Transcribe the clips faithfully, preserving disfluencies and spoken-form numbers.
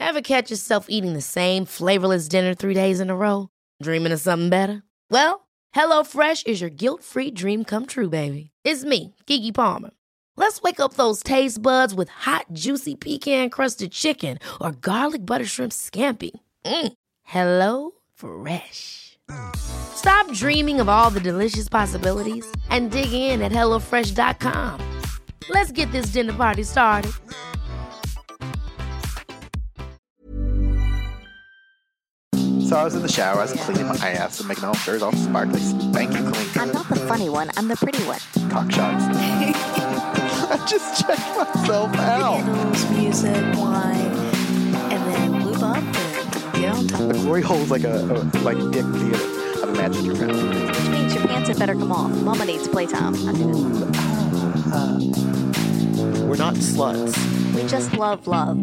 Ever catch yourself eating the same flavorless dinner three days in a row? Dreaming of something better? Well, HelloFresh is your guilt-free dream come true, baby. It's me, Keke Palmer. Let's wake up those taste buds with hot, juicy pecan-crusted chicken or garlic butter shrimp scampi. Mm. Hello Fresh. Stop dreaming of all the delicious possibilities and dig in at hello fresh dot com. Let's get this dinner party started. So I was in the shower, I was cleaning my ass and making my own shirt all sparkly, spanky clean. I'm not the funny one, I'm the pretty one. Cock shots. I just checked myself out. Candles, music, wine, and then lube up and get on top. The glory hole is like a, a like dick theater. I've imagined your friend. Which means your pants had better come off. Mama needs playtime. I do it. Uh, we're not sluts. We just love love.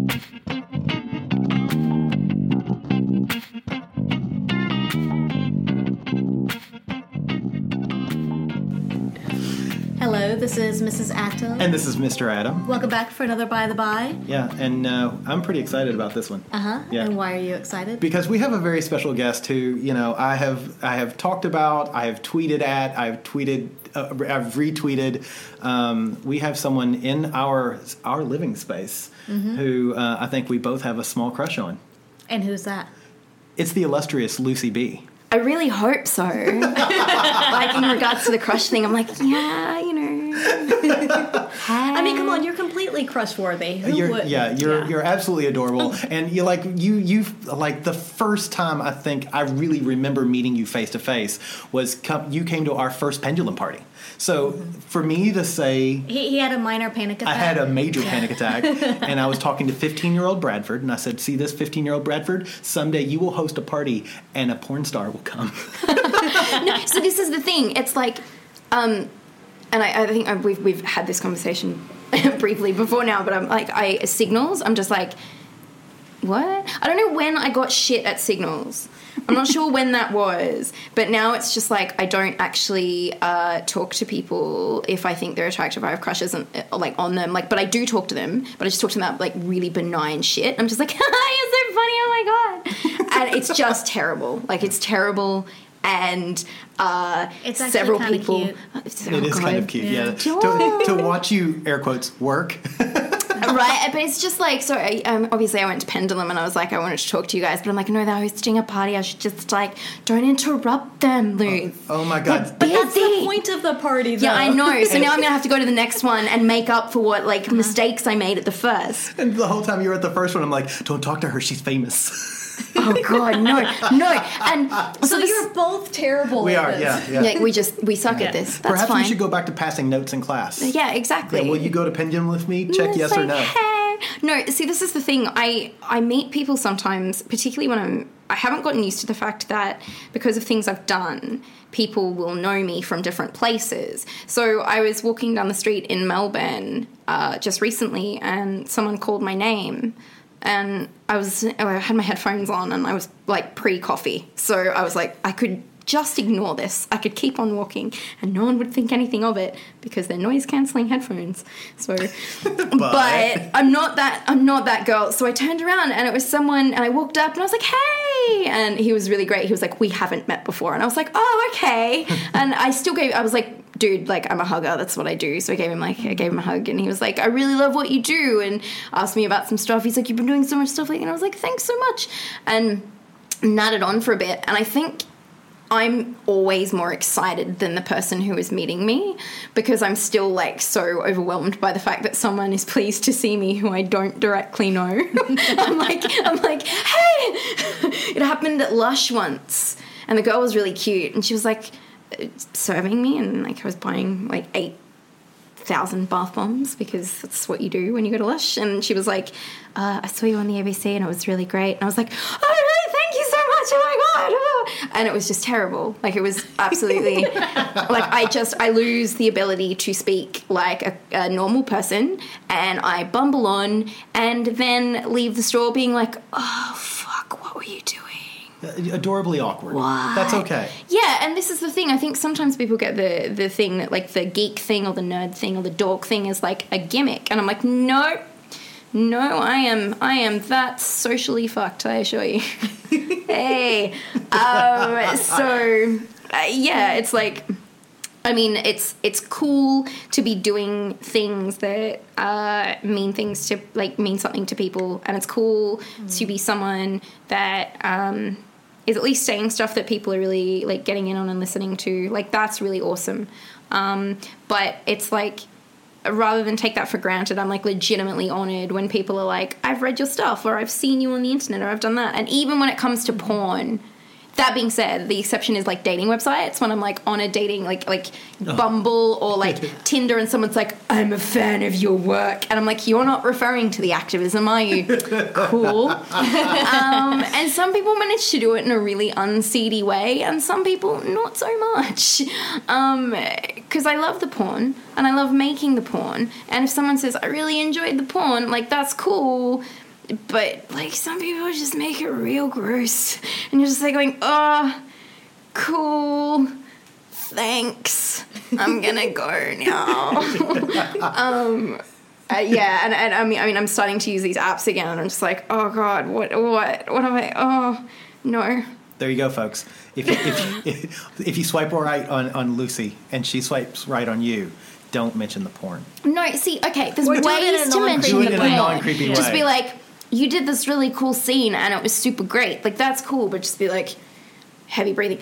Hello, this is Missus Atom. And this is Mister Adam. Welcome back for another By the By. Yeah, and uh, I'm pretty excited about this one. Uh-huh. Yeah. And why are you excited? Because we have a very special guest who, you know, I have I have talked about, I have tweeted at, I've tweeted, uh, I've retweeted. Um, we have someone in our our living space mm-hmm. who uh, I think we both have a small crush on. And who's that? It's the illustrious Lucy B. I really hope so. Like, in regards to the crush thing, I'm like, yeah, you know. I mean, come on, you're completely crush-worthy. Who you're, wouldn't? yeah, you're yeah. you're absolutely adorable, and you like you you like the first time I think I really remember meeting you face to face was come, you came to our first pendulum party. So mm-hmm. for me to say he, he had a minor panic attack. I had a major panic attack, and I was talking to fifteen-year-old Bradford, and I said, "See this fifteen-year-old Bradford? Someday you will host a party, and a porn star will come." No, so this is the thing. It's like, um, and I, I think I've, we've we've had this conversation briefly before now, but I'm like, I signals. I'm just like, what? I don't know when I got shit at signals. I'm not sure when that was, but now it's just like I don't actually uh, talk to people if I think they're attractive. I have crushes and like on them, like, but I do talk to them. But I just talk to them about like really benign shit. I'm just like, you're so funny, oh my god, and it's just terrible. Like it's terrible, and uh, it's several people. Cute. Oh, it is god. kind of cute, yeah. yeah. To, to watch you air quotes work. Right, but it's just like, so I, um, obviously I went to Pendulum and I was like, I wanted to talk to you guys, but I'm like, no, they're hosting a party, I should just like, don't interrupt them, Lou. Oh, oh my god. But that's the point of the party, though. Yeah, I know, so now I'm going to have to go to the next one and make up for what, like, uh-huh. mistakes I made at the first. And the whole time you were at the first one, I'm like, don't talk to her, she's famous. Oh god, no, no, and so, so this, you're both terrible. We at are, this. yeah, yeah. Yeah, we just we suck yeah. at this. That's Perhaps fine. we should go back to passing notes in class. Yeah, exactly. Yeah, will you go to Pendulum with me? Check it's yes like, or no. Hey. No, see, this is the thing. I I meet people sometimes, particularly when I'm. I haven't gotten used to the fact that because of things I've done, people will know me from different places. So I was walking down the street in Melbourne uh, just recently, and someone called my name. And I was, I had my headphones on and I was like pre-coffee. So I was like, I could just ignore this. I could keep on walking and no one would think anything of it because they're noise cancelling headphones. So, but, but I'm not that, I'm not that girl. So I turned around and it was someone and I walked up and I was like, hey, and he was really great. He was like, we haven't met before. And I was like, oh, okay. And I still gave, I was like, dude, like, I'm a hugger, that's what I do. So I gave him, like, I gave him a hug, and he was like, I really love what you do, and asked me about some stuff. He's like, you've been doing so much stuff lately, and I was like, thanks so much, and natted on for a bit, and I think I'm always more excited than the person who is meeting me, because I'm still, like, so overwhelmed by the fact that someone is pleased to see me who I don't directly know. I'm like, I'm like, hey! It happened at Lush once, and the girl was really cute, and she was like, serving me, and like I was buying like eight thousand bath bombs because that's what you do when you go to Lush, and she was like, uh, I saw you on the A B C and it was really great, and I was like, oh really, thank you so much, oh my god, oh. And it was just terrible. Like it was absolutely like I just I lose the ability to speak like a, a normal person, and I bumble on and then leave the store being like, oh fuck, what were you doing? Adorably awkward. What? That's okay. Yeah, and this is the thing. I think sometimes people get the the thing that like the geek thing or the nerd thing or the dork thing is like a gimmick, and I'm like, no, no, I am I am that socially fucked, I assure you. Hey. Um, so, uh, yeah, it's like, I mean, it's it's cool to be doing things that uh, mean things to, like, mean something to people. And it's cool mm. to be someone that um, is at least saying stuff that people are really, like, getting in on and listening to. Like, that's really awesome. Um, but it's like, rather than take that for granted, I'm, like, legitimately honored when people are like, I've read your stuff, or I've seen you on the internet, or I've done that. And even when it comes to porn, that being said, the exception is, like, dating websites, when I'm, like, on a dating, like, like oh. Bumble or, like, Tinder, and someone's like, I'm a fan of your work. And I'm like, you're not referring to the activism, are you? Cool. um, and some people manage to do it in a really unseedy way, and some people not so much. Um, because I love the porn, and I love making the porn. And if someone says, I really enjoyed the porn, like, that's cool. But, like, some people just make it real gross. And you're just, like, going, oh, cool, thanks, I'm gonna go now. um, uh, yeah, and, and I mean, I mean, I'm starting to use these apps again, and I'm just like, oh, God, what, what, what am I, oh, no. There you go, folks. If you, if, if, if you swipe right on, on Lucy, and she swipes right on you, don't mention the porn. No, see, okay, there's Or do it in ways a to mention Do it the in porn. a non-creepy way. Just be like, you did this really cool scene and it was super great. Like, that's cool, but just be like, heavy breathing.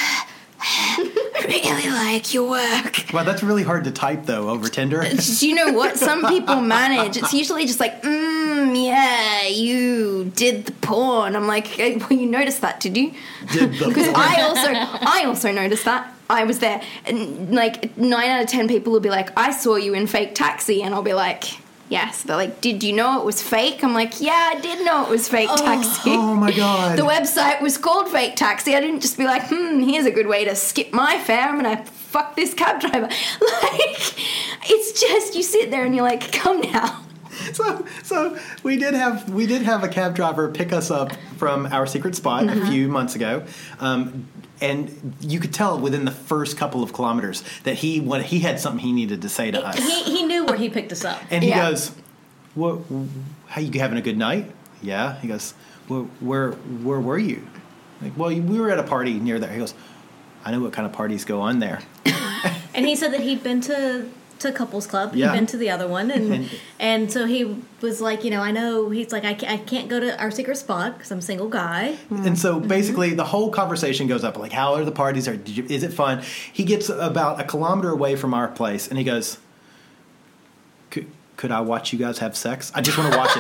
I really like your work. Well, that's really hard to type, though, over Tinder. Do you know what? Some people manage. It's usually just like, mmm, yeah, you did the porn. I'm like, hey, well, you noticed that, did you? Did the Because porn. I also, I also noticed that. I was there. And, like, nine out of ten people will be like, I saw you in Fake Taxi. And I'll be like, yes. They're like, did you know it was fake? I'm like, yeah, I did know it was Fake Taxi. Oh, my God. The website was called Fake Taxi. I didn't just be like, hmm, here's a good way to skip my fare. I'm going to fuck this cab driver. Like, it's just, you sit there and you're like, come now. So, so we did have we did have a cab driver pick us up from our secret spot Mm-hmm. a few months ago, um, and you could tell within the first couple of kilometers that he what he had something he needed to say to us. He, he knew where he picked us up. And he Yeah. goes, "What? How you having a good night?" Yeah. He goes, "Well, where where were you?" Like, well, we were at a party near there. He goes, "I know what kind of parties go on there." And he said that he'd been to, to Couples Club. Yeah. He'd been to the other one. And, And- and so he was like, you know, I know, he's like, I can't, I can't go to our secret spot because I'm a single guy. And so basically the whole conversation goes up like, how are the parties? Are, did you, is it fun? He gets about a kilometer away from our place and he goes, could, could I watch you guys have sex? I just want to watch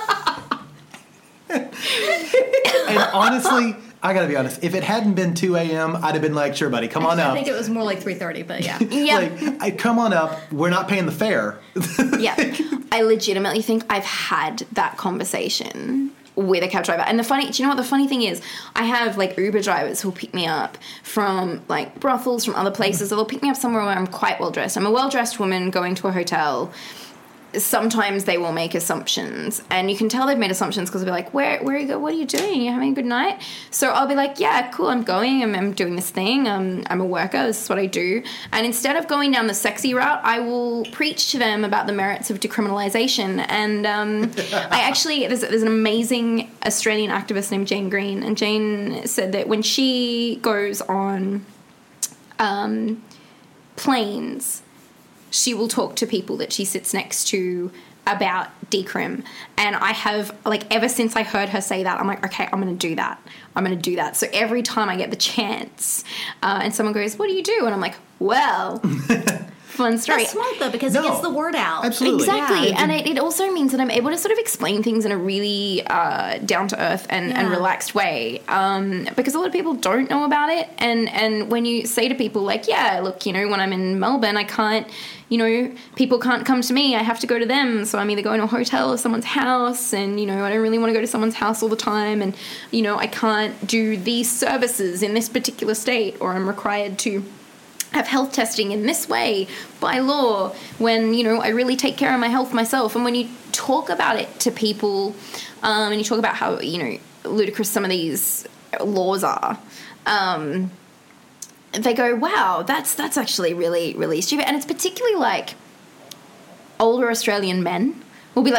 it. And honestly, I got to be honest, if it hadn't been two a.m., I'd have been like, sure, buddy, come on I up. think it was more like three thirty, but yeah. Yeah. Like, I, come on up. We're not paying the fare. Yeah. I legitimately think I've had that conversation with a cab driver. And the funny, do you know what the funny thing is? I have, like, Uber drivers who'll pick me up from, like, brothels, from other places, or they'll pick me up somewhere where I'm quite well-dressed. I'm a well-dressed woman going to a hotel. Sometimes they will make assumptions, and you can tell they've made assumptions because they'll be like, where where are you go? What are you doing? Are you having a good night? So I'll be like, yeah, cool, I'm going, I'm, I'm doing this thing, um, I'm a worker, this is what I do. And instead of going down the sexy route, I will preach to them about the merits of decriminalization. And um, I actually, there's, there's an amazing Australian activist named Jane Green, and Jane said that when she goes on um, planes, she will talk to people that she sits next to about decrim. And I have, like, ever since I heard her say that, I'm like, okay, I'm going to do that. I'm going to do that. So every time I get the chance uh, and someone goes, what do you do? And I'm like, well, fun story. That's smart, though, because No. it gets the word out. Absolutely. Exactly. Yeah. And it, it also means that I'm able to sort of explain things in a really uh, down-to-earth and, and Yeah. relaxed way. Um, because a lot of people don't know about it. And, and when you say to people, like, yeah, look, you know, when I'm in Melbourne, I can't, you know, people can't come to me. I have to go to them. So I'm either going to a hotel or someone's house. And, you know, I don't really want to go to someone's house all the time. And, you know, I can't do these services in this particular state, or I'm required to have health testing in this way by law when, you know, I really take care of my health myself. And when you talk about it to people um, and you talk about how, you know, ludicrous some of these laws are, um, they go, wow, that's that's actually really, really stupid. And it's particularly like older Australian men will be like,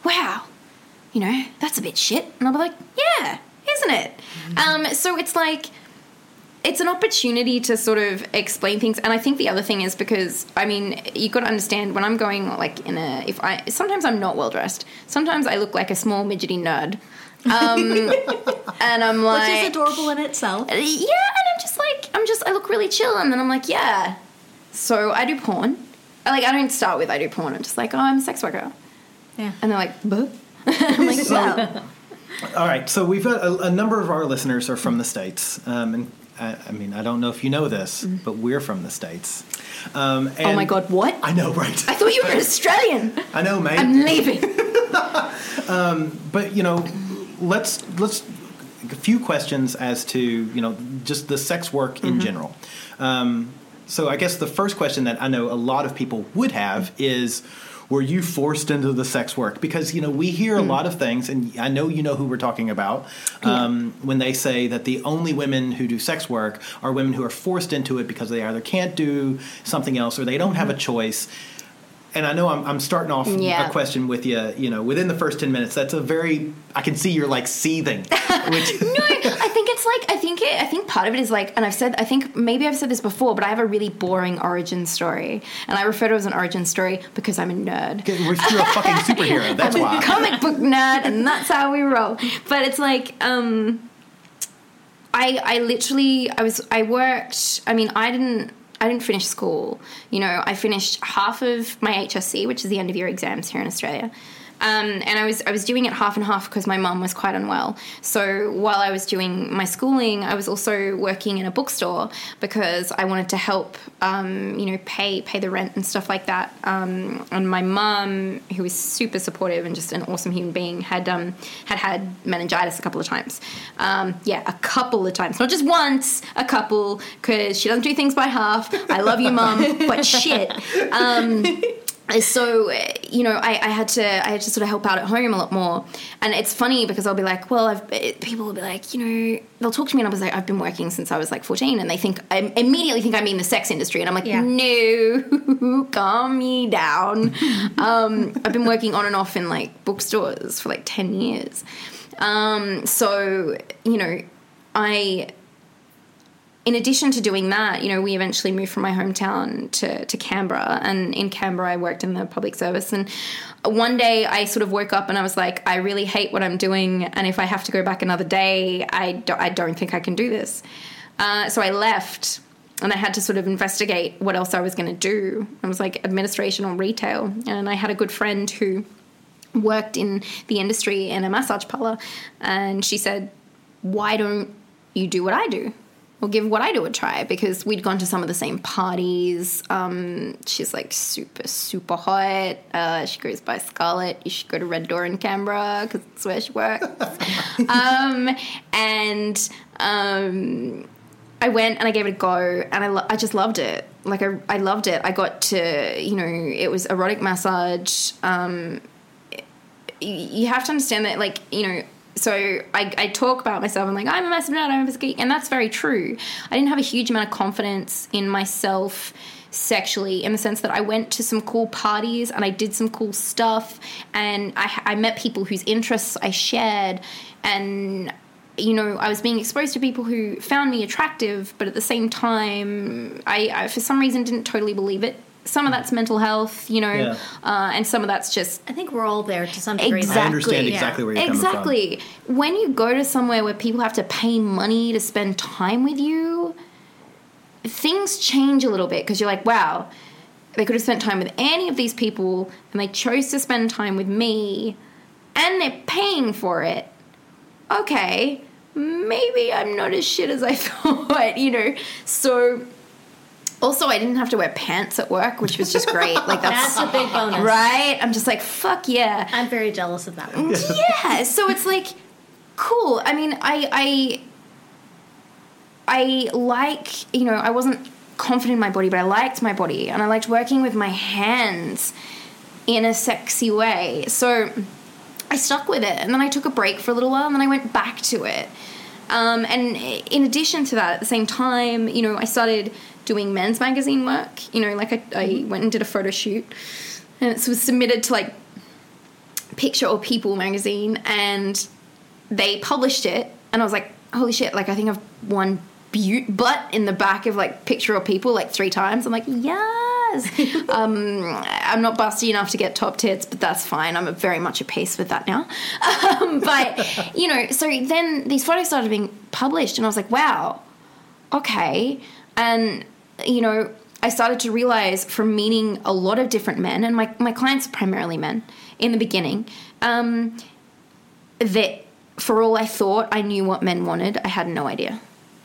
wow, you know, that's a bit shit. And I'll be like, yeah, isn't it? Um, so it's like, it's an opportunity to sort of explain things. And I think the other thing is because, I mean, you've got to understand when I'm going like in a, if I, sometimes I'm not well dressed. Sometimes I look like a small midgety nerd. Um, and I'm like. Which is adorable in itself. Yeah, and I'm just like, I'm just, I look really chill. And then I'm like, yeah. So I do porn. I, like, I don't start with I do porn. I'm just like, oh, I'm a sex worker. Yeah. And they're like, buh? I'm like, well. All right, so we've got a, a number of our listeners are from the States. Um, and I, I mean, I don't know if you know this, mm. but we're from the States. Um, and oh my God, what? I know, right? I thought you were Australian. I know, mate. I'm leaving. um, but, you know, let's, let's, a few questions as to, you know, just the sex work in mm-hmm. general. Um, so I guess the first question that I know a lot of people would have is, were you forced into the sex work? Because, you know, we hear a mm. lot of things, and I know you know who we're talking about, um, yeah. when they say that the only women who do sex work are women who are forced into it because they either can't do something else or they don't mm-hmm. have a choice. And I know I'm, I'm starting off yeah. a question with you, you know, within the first ten minutes. That's a very, I can see you're like seething. Which no, I think it's like, I think it, I think part of it is like, and I've said, I think maybe I've said this before, but I have a really boring origin story. And I refer to it as an origin story because I'm a nerd. You're a fucking superhero, that's I'm why. a comic book nerd, and that's how we roll. But it's like, um, I, I literally, I was, I worked, I mean, I didn't, I didn't finish school. You know, I finished half of my H S C, which is the end of year exams here in Australia. Um, and I was I was doing it half and half because my mum was quite unwell. So while I was doing my schooling, I was also working in a bookstore because I wanted to help, um, you know, pay pay the rent and stuff like that. Um, and my mum, who was super supportive and just an awesome human being, had um, had had meningitis a couple of times. Um, yeah, a couple of times, not just once, a couple, because she doesn't do things by half. I love you, Mum, but shit. Um, So, you know, I, I had to I had to sort of help out at home a lot more. And it's funny because I'll be like, well, I've, people will be like, you know, they'll talk to me and I was like, I've been working since I was like fourteen. And they think, I immediately think I'm in the sex industry. And I'm like, yeah. no, calm me down. um, I've been working on and off in like bookstores for like ten years. Um, so, you know, I... In addition to doing that, you know, we eventually moved from my hometown to, to Canberra, and in Canberra I worked in the public service. And one day I sort of woke up and I was like, I really hate what I'm doing, and if I have to go back another day, I don't, I don't think I can do this. Uh, so I left, and I had to sort of investigate what else I was going to do. I was like administration or retail, and I had a good friend who worked in the industry in a massage parlor, and she said, why don't you do what I do? Or give what I do a try, because we'd gone to some of the same parties. Um, she's like super, super hot. Uh, she goes by Scarlett. You should go to Red Door in Canberra because it's where she works. um, and um, I went and I gave it a go, and I, lo- I just loved it. Like I, I loved it. I got to, you know, it was erotic massage. Um, you have to understand that, like, you know, so I, I talk about myself. I'm like, I'm a massive nerd, I'm a massive geek, and that's very true. I didn't have a huge amount of confidence in myself sexually, in the sense that I went to some cool parties and I did some cool stuff, and I, I met people whose interests I shared, and, you know, I was being exposed to people who found me attractive, but at the same time, I, I for some reason didn't totally believe it. Some of that's mental health, you know, yeah. uh, and some of that's just... I think we're all there to some degree. Exactly. I understand exactly yeah. where you're exactly. coming from. Exactly. When you go to somewhere where people have to pay money to spend time with you, things change a little bit, because you're like, wow, they could have spent time with any of these people, and they chose to spend time with me, and they're paying for it. Okay, maybe I'm not as shit as I thought, you know. So... Also, I didn't have to wear pants at work, which was just great. Like that's, that's a big bonus. Right? I'm just like, fuck yeah. I'm very jealous of that one. Yeah. So it's like, cool. I mean, I, I, I like, you know, I wasn't confident in my body, but I liked my body. And I liked working with my hands in a sexy way. So I stuck with it. And then I took a break for a little while, and then I went back to it. Um, and in addition to that, at the same time, you know, I started doing men's magazine work. You know, like I, I went and did a photo shoot, and it was submitted to like Picture or People magazine, and they published it, and I was like, holy shit, like I think I've won butte butt in the back of like Picture or People like three times. I'm like, yes. um, I'm not busty enough to get top tits, but that's fine. I'm very much at peace with that now. Um, but, you know, so then these photos started being published, and I was like, wow, okay. And, you know, I started to realize from meeting a lot of different men, and my, my clients are primarily men in the beginning, um, that for all I thought I knew what men wanted, I had no idea.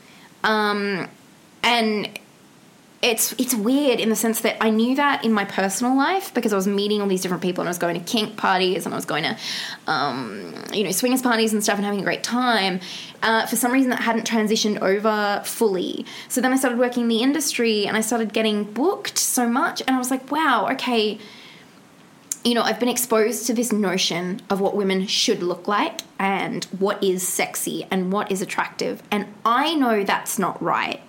Um, and it's it's weird in the sense that I knew that in my personal life because I was meeting all these different people, and I was going to kink parties, and I was going to, um, you know, swingers parties and stuff, and having a great time. Uh, for some reason, that hadn't transitioned over fully. So then I started working in the industry, and I started getting booked so much, and I was like, wow, okay, you know, I've been exposed to this notion of what women should look like and what is sexy and what is attractive, and I know that's not right.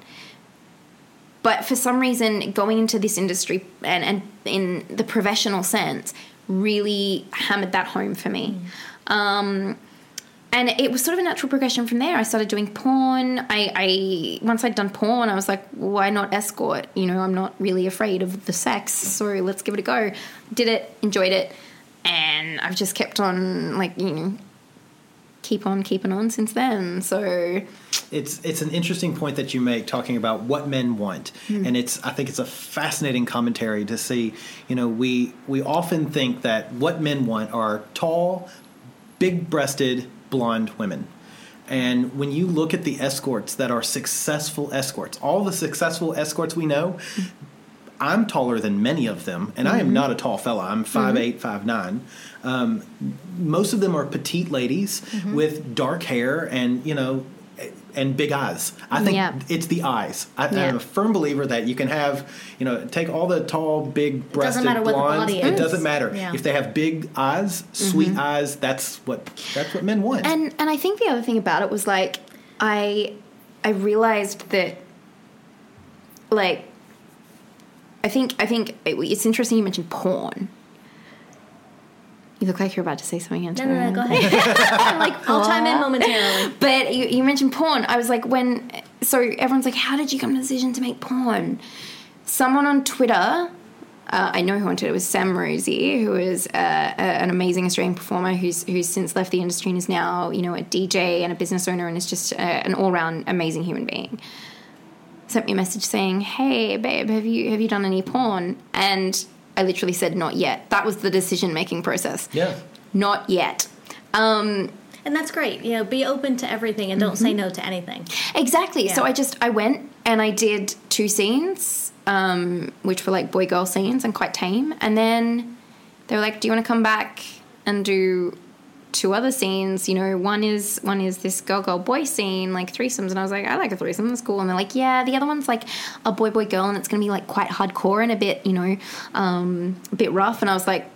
But for some reason, going into this industry and, and in the professional sense really hammered that home for me. Mm. Um, and it was sort of a natural progression from there. I started doing porn. I, I once I'd done porn, I was like, why not escort? You know, I'm not really afraid of the sex, so let's give it a go. Did it, enjoyed it, and I've just kept on, like, you know, keep on keeping on since then. So it's it's an interesting point that you make, talking about what men want, mm. and it's I think it's a fascinating commentary to see. You know, we we often think that what men want are tall, big-breasted, blonde women. And when you look at the escorts that are successful escorts, all the successful escorts we know, I'm taller than many of them, and mm-hmm. I am not a tall fella. I'm five eight, mm-hmm. five nine. Um, most of them are petite ladies mm-hmm. with dark hair and, you know, and big eyes. I think yeah. it's the eyes. I, yeah. I'm a firm believer that you can have, you know, take all the tall, big-breasted blondes. It doesn't matter. Yeah. If they have big eyes, sweet mm-hmm. eyes, that's what that's what men want. And and I think the other thing about it was, like, I I realized that, like, I think I think it, it's interesting you mentioned porn. You look like you're about to say something. No, no, no, go ahead. I'm like, I'll chime in momentarily. But you, you mentioned porn. I was like, when... So everyone's like, how did you come to the decision to make porn? Someone on Twitter... Uh, I know who on Twitter. It was Sam Rosie, who is uh, a, an amazing Australian performer who's who's since left the industry and is now, you know, a D J and a business owner and is just a, an all-round amazing human being. Sent me a message saying, hey, babe, have you have you done any porn? And I literally said, not yet. That was the decision-making process. Yeah. Not yet. Um, and that's great. You know, be open to everything and don't mm-hmm. say no to anything. Exactly. Yeah. So I just, I went and I did two scenes, um, which were like boy-girl scenes and quite tame. And then they were like, do you want to come back and do two other scenes? You know, one is one is this girl-girl-boy scene, like threesomes. And I was like, I like a threesome. That's cool. And they're like, yeah, the other one's like a boy-boy-girl and it's going to be like quite hardcore and a bit, you know, um, a bit rough. And I was like,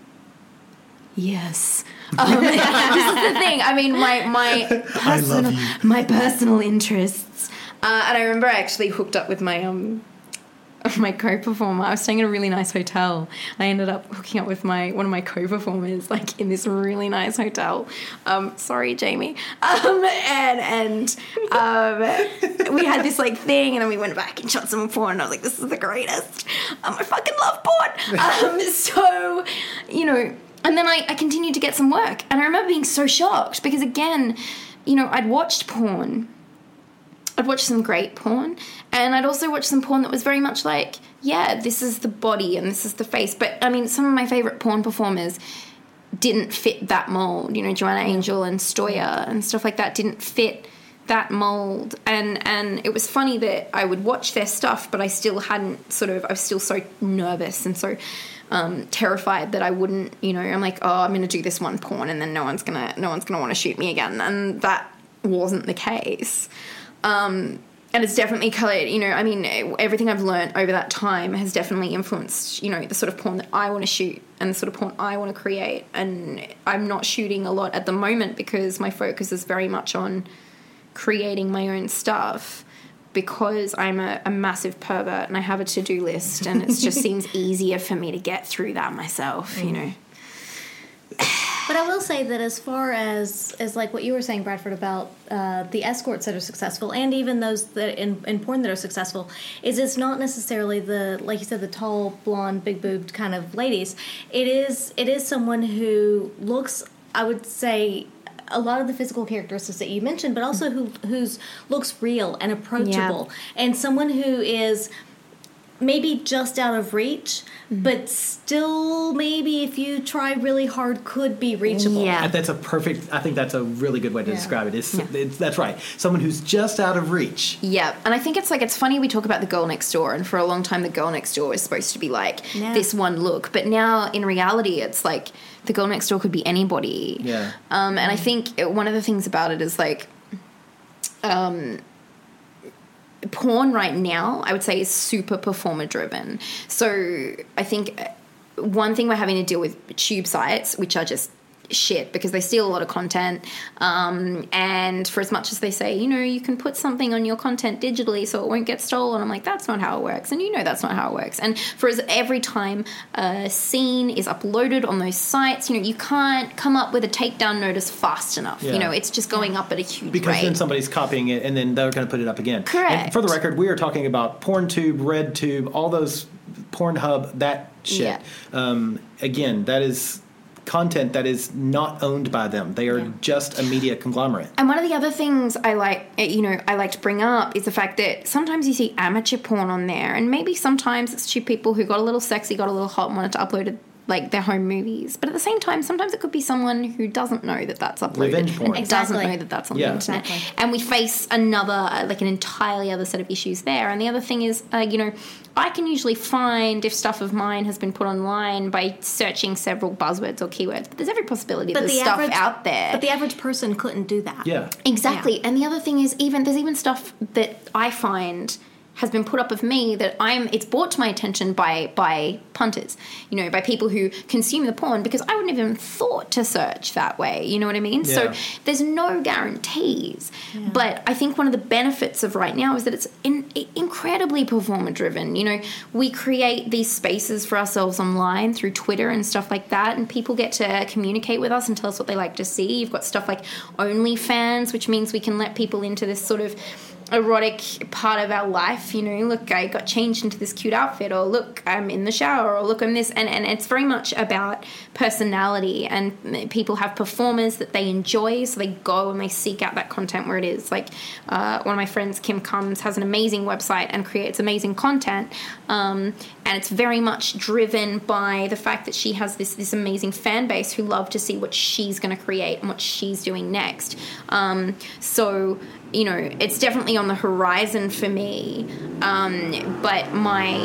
yes. Um, this is the thing. I mean, my my personal, my personal interests. Uh, and I remember I actually hooked up with my um my co-performer. I was staying in a really nice hotel. I ended up hooking up with my one of my co-performers, like in this really nice hotel. Um, sorry, Jamie. Um, and and um, we had this like thing, and then we went back and shot some porn. And I was like, this is the greatest. Um, I fucking love porn. Um, so, you know. And then I, I continued to get some work. And I remember being so shocked because, again, you know, I'd watched porn. I'd watched some great porn. And I'd also watched some porn that was very much like, yeah, this is the body and this is the face. But, I mean, some of my favourite porn performers didn't fit that mould. You know, Joanna Angel and Stoya and stuff like that didn't fit that mould. And, and it was funny that I would watch their stuff, but I still hadn't sort of, I was still so nervous and so... Um, terrified that I wouldn't, you know, I'm like, oh, I'm going to do this one porn and then no one's going to, no one's going to want to shoot me again. And that wasn't the case. Um, and it's definitely colored, you know, I mean, everything I've learned over that time has definitely influenced, you know, the sort of porn that I want to shoot and the sort of porn I want to create. And I'm not shooting a lot at the moment because my focus is very much on creating my own stuff. Because I'm a, a massive pervert and I have a to-do list and it just seems easier for me to get through that myself, you know. But I will say that as far as as like what you were saying, Bradford, about uh, the escorts that are successful, and even those that in, in porn that are successful, is it's not necessarily the, like you said, the tall, blonde, big boobed kind of ladies. It is it is someone who looks, I would say, a lot of the physical characteristics that you mentioned, but also who who's looks real and approachable, yeah. and someone who is maybe just out of reach, mm-hmm. but still maybe if you try really hard could be reachable. Yeah, that's a perfect. I think that's a really good way to yeah. describe it. It's, yeah. it's that's right. Someone who's just out of reach. Yeah, and I think it's like it's funny we talk about the girl next door, and for a long time the girl next door was supposed to be like yeah. this one look, but now in reality it's like the girl next door could be anybody. Yeah. Um, and I think one of the things about it is like, um. porn right now, I would say, is super performer driven. So I think one thing we're having to deal with tube sites, which are just shit because they steal a lot of content. Um, and for as much as they say, you know, you can put something on your content digitally so it won't get stolen, I'm like, that's not how it works. And you know that's not how it works. And for as every time a scene is uploaded on those sites, you know, you can't come up with a takedown notice fast enough. Yeah. You know, it's just going up at a huge because rate. then somebody's copying it and then they're going to put it up again. Correct. And for the record, we are talking about PornTube, RedTube, all those Pornhub, that shit. Yeah. Um, again, that is content that is not owned by them. They are yeah. just a media conglomerate. And one of the other things I like, you know, I like to bring up is the fact that sometimes you see amateur porn on there, and maybe sometimes it's two people who got a little sexy, got a little hot, and wanted to upload it, like their home movies. But at the same time, sometimes it could be someone who doesn't know that that's uploaded. Revenge porn. And exactly. doesn't know that that's on yeah. the internet. Exactly. And we face another, like an entirely other set of issues there. And the other thing is, uh, you know, I can usually find if stuff of mine has been put online by searching several buzzwords or keywords. But there's every possibility but there's the stuff average, out there. But the average person couldn't do that. Yeah. Exactly. Yeah. And the other thing is, even there's even stuff that I find has been put up of me that I'm it's brought to my attention by by punters, you know, by people who consume the porn, because I wouldn't have even thought to search that way, you know what I mean? Yeah. So there's no guarantees. Yeah. But I think one of the benefits of right now is that it's in, incredibly performer driven. You know, we create these spaces for ourselves online through Twitter and stuff like that, and people get to communicate with us and tell us what they like to see. You've got stuff like OnlyFans, which means we can let people into this sort of erotic part of our life, you know, look, I got changed into this cute outfit, or look, I'm in the shower, or look, I'm this, and, and it's very much about personality, and people have performers that they enjoy, so they go and they seek out that content where it is. Like uh, one of my friends, Kim Combs, has an amazing website and creates amazing content, um, and it's very much driven by the fact that she has this this amazing fan base who love to see what she's going to create and what she's doing next. Um, so you know, it's definitely on the horizon for me, um, but my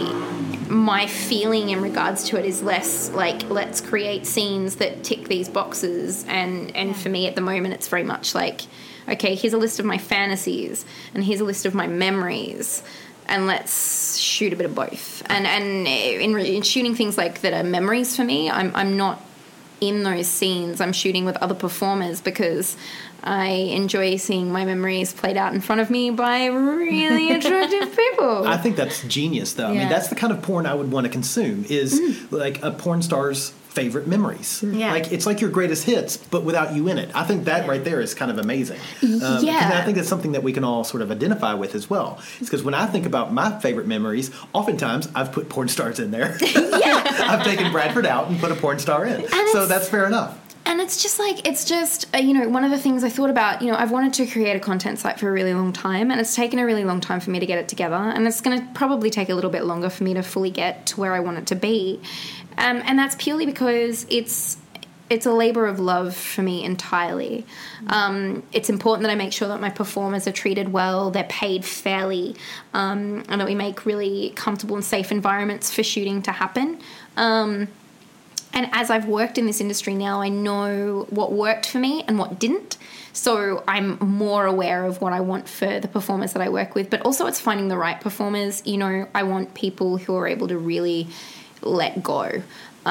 my feeling in regards to it is less like, let's create scenes that tick these boxes, and, and for me at the moment it's very much like, okay, here's a list of my fantasies, and here's a list of my memories, and let's shoot a bit of both. And and in, in shooting things like that are memories for me, I'm I'm not in those scenes. I'm shooting with other performers because I enjoy seeing my memories played out in front of me by really attractive people. I think that's genius, though. Yeah. I mean, that's the kind of porn I would want to consume, is mm. like a porn star's favorite memories. Yeah. Like, it's like your greatest hits, but without you in it. I think that yeah. right there is kind of amazing. Um, yeah. And I think that's something that we can all sort of identify with as well. It's because when I think about my favorite memories, oftentimes I've put porn stars in there. Yeah. I've taken Bradford out and put a porn star in. And so that's fair enough. And it's just like, it's just, uh, you know, one of the things I thought about, you know, I've wanted to create a content site for a really long time, and it's taken a really long time for me to get it together, and it's going to probably take a little bit longer for me to fully get to where I want it to be. Um, and that's purely because it's it's a labor of love for me entirely. Um, it's important that I make sure that my performers are treated well, they're paid fairly, um, and that we make really comfortable and safe environments for shooting to happen. Um And as I've worked in this industry now, I know what worked for me and what didn't. So I'm more aware of what I want for the performers that I work with. But also it's finding the right performers. You know, I want people who are able to really let go.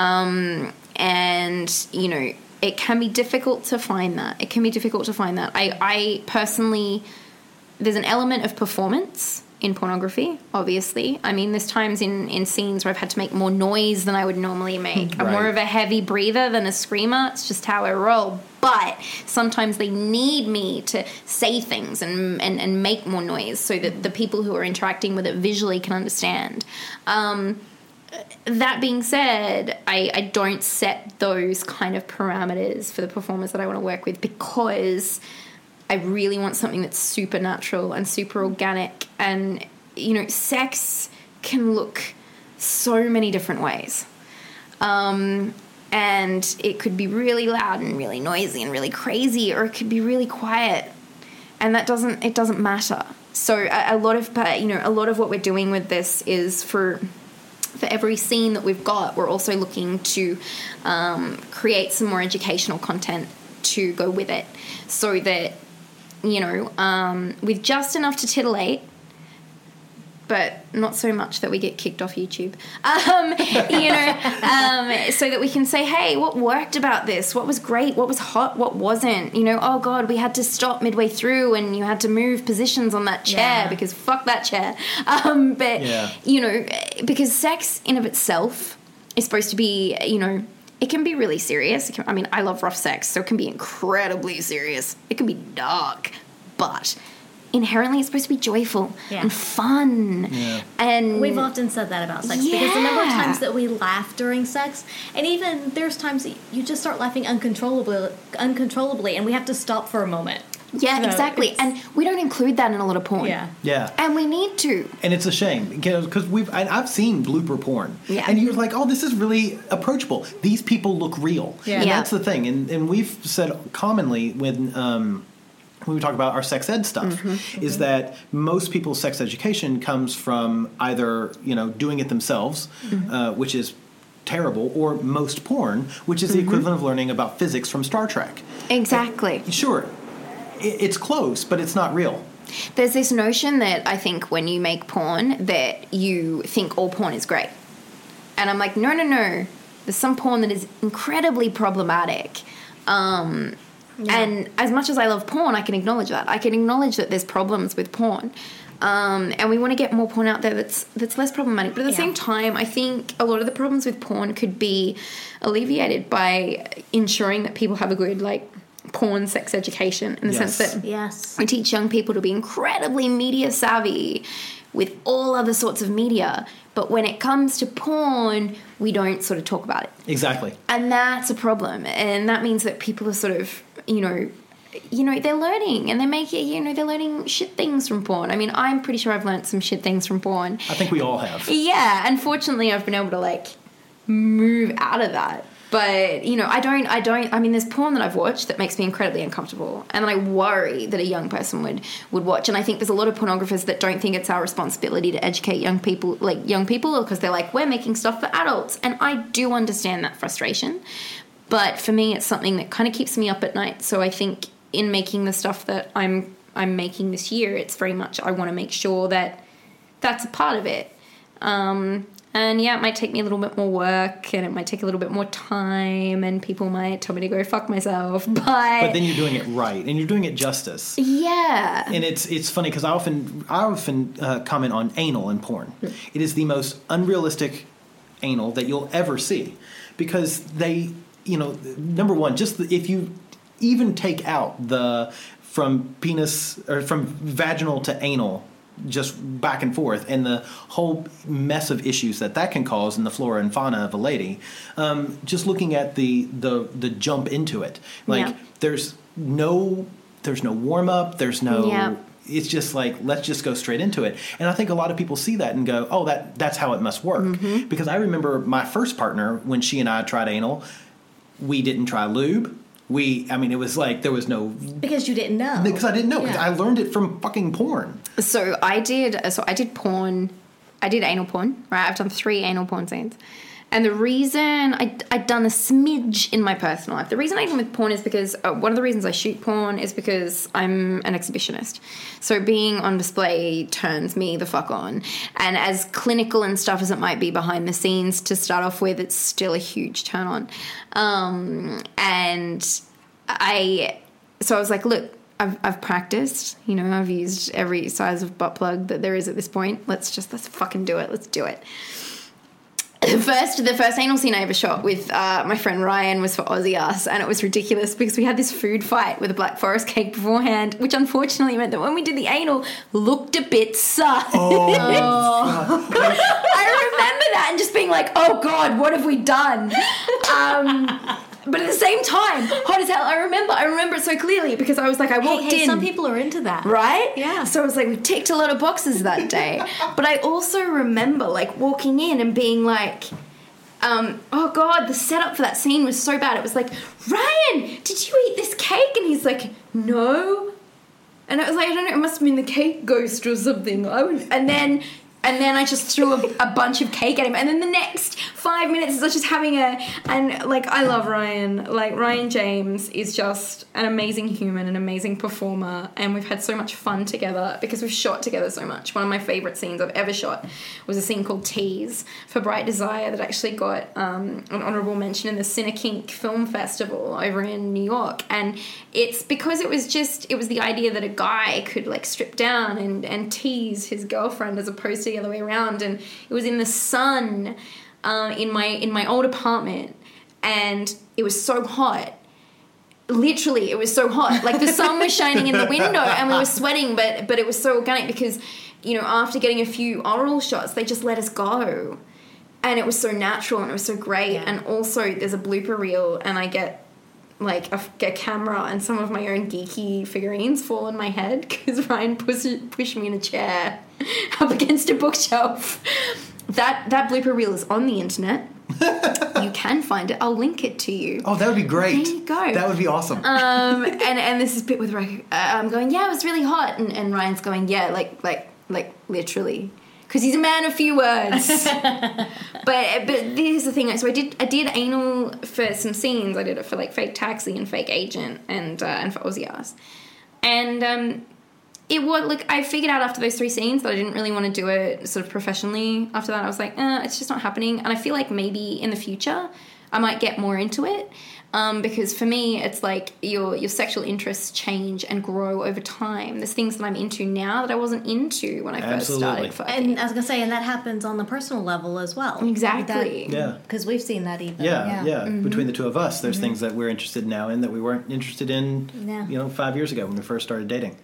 Um, and, you know, it can be difficult to find that. It can be difficult to find that. I, I personally, there's an element of performance in pornography, obviously. I mean, there's times in, in scenes where I've had to make more noise than I would normally make. I'm Right. more of a heavy breather than a screamer. It's just how I roll. But sometimes they need me to say things and, and, and make more noise so that the people who are interacting with it visually can understand. Um, that being said, I, I don't set those kind of parameters for the performers that I want to work with because I really want something that's super natural and super organic. And, you know, sex can look so many different ways. Um, and it could be really loud and really noisy and really crazy, or it could be really quiet. And that doesn't, it doesn't matter. So a, a lot of, you know, a lot of what we're doing with this is for... For every scene that we've got, we're also looking to um, create some more educational content to go with it so that, you know, um, with just enough to titillate, but not so much that we get kicked off YouTube, um, you know, um, so that we can say, hey, what worked about this? What was great? What was hot? What wasn't? You know, oh, God, we had to stop midway through and you had to move positions on that chair Yeah. because fuck that chair. Um, but, Yeah. you know, because sex in of itself is supposed to be, you know, it can be really serious. It can, I mean, I love rough sex, so it can be incredibly serious. It can be dark, but... inherently it's supposed to be joyful Yeah. and fun. Yeah. And We've often said that about sex because the number of Yeah. times that we laugh during sex, and even there's times that you just start laughing uncontrollably, uncontrollably, and we have to stop for a moment. yeah, No, exactly. it's- And we don't include that in a lot of porn. Yeah. Yeah. And we need to. And it's a shame because we've and I've seen blooper porn, Yeah. and you're like, oh, this is really approachable. These people look real, Yeah. and Yeah. that's the thing. And and we've said commonly when um, when we talk about our sex ed stuff, Mm-hmm. is that most people's sex education comes from either you know doing it themselves, Mm-hmm. uh, which is terrible, or most porn, which is the Mm-hmm. equivalent of learning about physics from Star Trek. Exactly. Sure, i- it's close, but it's not real. There's this notion that I think when you make porn that you think all porn is great. And I'm like, no, no, no. There's some porn that is incredibly problematic. Um, And as much as I love porn, I can acknowledge that. I can acknowledge that there's problems with porn. Um, and we want to get more porn out there that's that's less problematic. But at the Yeah. same time, I think a lot of the problems with porn could be alleviated by ensuring that people have a good, like, porn sex education in the Yes. sense that Yes. we teach young people to be incredibly media savvy with all other sorts of media. But when it comes to porn, we don't sort of talk about it. Exactly. And that's a problem. And that means that people are sort of, you know, you know, they're learning and they're making, you know, they're learning shit things from porn. I mean, I'm pretty sure I've learned some shit things from porn. I think we all have. Yeah, unfortunately, I've been able to, like, move out of that. But, you know, I don't, I don't, I mean, there's porn that I've watched that makes me incredibly uncomfortable. And I worry that a young person would, would watch. And I think there's a lot of pornographers that don't think it's our responsibility to educate young people, like, young people, because they're like, we're making stuff for adults. And I do understand that frustration. But for me, it's something that kind of keeps me up at night. So I think in making the stuff that I'm, I'm making this year, it's very much, I want to make sure that that's a part of it. Um, And yeah, it might take me a little bit more work and it might take a little bit more time and people might tell me to go fuck myself. But, But then you're doing it right and you're doing it justice. yeah. And it's it's funny because I often I often uh, comment on anal in porn. It is the most unrealistic anal that you'll ever see because they, you know, number one, just the, if you even take out the from penis or from vaginal to anal, just back and forth, and the whole mess of issues that that can cause in the flora and fauna of a lady. Um, just looking at the the the jump into it, like Yeah. there's no there's no warm up, there's no. Yeah. It's just like let's just go straight into it, and I think a lot of people see that and go, "Oh, that that's how it must work." Mm-hmm. Because I remember my first partner when she and I tried anal, we didn't try lube. We, I mean, it was like there was no Because you didn't know. because I didn't know. Yeah. I learned it from fucking porn. So I did, so I did porn, I did anal porn, right? I've done three anal porn scenes. And the reason I, I'd done a smidge in my personal life, the reason I did with porn is because, uh, one of the reasons I shoot porn is because I'm an exhibitionist. So being on display turns me the fuck on. And as clinical and stuff as it might be behind the scenes to start off with, it's still a huge turn on. Um, and I, so I was like, look, I've I've practiced. You know, I've used every size of butt plug that there is at this point. Let's just let's fucking do it. Let's do it. The first, the first anal scene I ever shot with uh, my friend Ryan was for Aussie Us, and it was ridiculous because we had this food fight with a Black Forest cake beforehand, which unfortunately meant that when we did the anal, looked a bit sus. Oh. I remember that and just being like, "Oh God, what have we done?" Um, but at the same time, hot as hell. I remember, I remember it so clearly because I was like, I walked Hey, hey, in. some people are into that. Right? Yeah. So I was like, we ticked a lot of boxes that day. But I also remember like walking in and being like, um, oh God, the setup for that scene was so bad. It was like, Ryan, did you eat this cake? And he's like, no. And I was like, I don't know, it must have been the cake ghost or something. I would, and then... And then I just threw a, a bunch of cake at him. And then the next five minutes I was just having a... And, like, I love Ryan. Like, Ryan James is just an amazing human, an amazing performer. And we've had so much fun together because we've shot together so much. One of my favourite scenes I've ever shot was a scene called Tease for Bright Desire that actually got um, an honourable mention in the Cinekink Film Festival over in New York. And it's because it was just... It was the idea that a guy could, like, strip down and, and tease his girlfriend as opposed to the other way around, and it was in the sun uh, in my in my old apartment, and it was so hot. Literally, it was so hot. Like the sun was shining in the window, and we were sweating, but but it was so organic because, you know, after getting a few oral shots, they just let us go, and it was so natural and it was so great. Yeah. And also, there's a blooper reel, and I get. like a, a camera and some of my own geeky figurines fall on my head because Ryan pushed, pushed me in a chair up against a bookshelf. That that blooper reel is on the internet. You can find it. I'll link it to you. Oh, that would be great. There you go. That would be awesome. Um, and, and this is a bit with uh, I'm going, yeah, it was really hot. And, and Ryan's going, yeah, like like like literally. Because he's a man of few words. but but this is the thing. So I did I did anal for some scenes. I did it for like Fake Taxi and Fake Agent and uh, and for Aussie Ass. And um, it was like I figured out after those three scenes that I didn't really want to do it sort of professionally. After that, I was like, eh, it's just not happening. And I feel like maybe in the future I might get more into it. Um, because for me, it's like your your sexual interests change and grow over time. There's things that I'm into now that I wasn't into when I first Absolutely. started fucking. And I was gonna say, and that happens on the personal level as well. Exactly. That, Yeah. Because we've seen that even. Yeah, yeah. yeah. Mm-hmm. Between the two of us, there's things that we're interested now in that we weren't interested in, Yeah. you know, five years ago when we first started dating.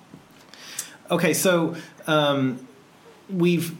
Okay, so um, we've...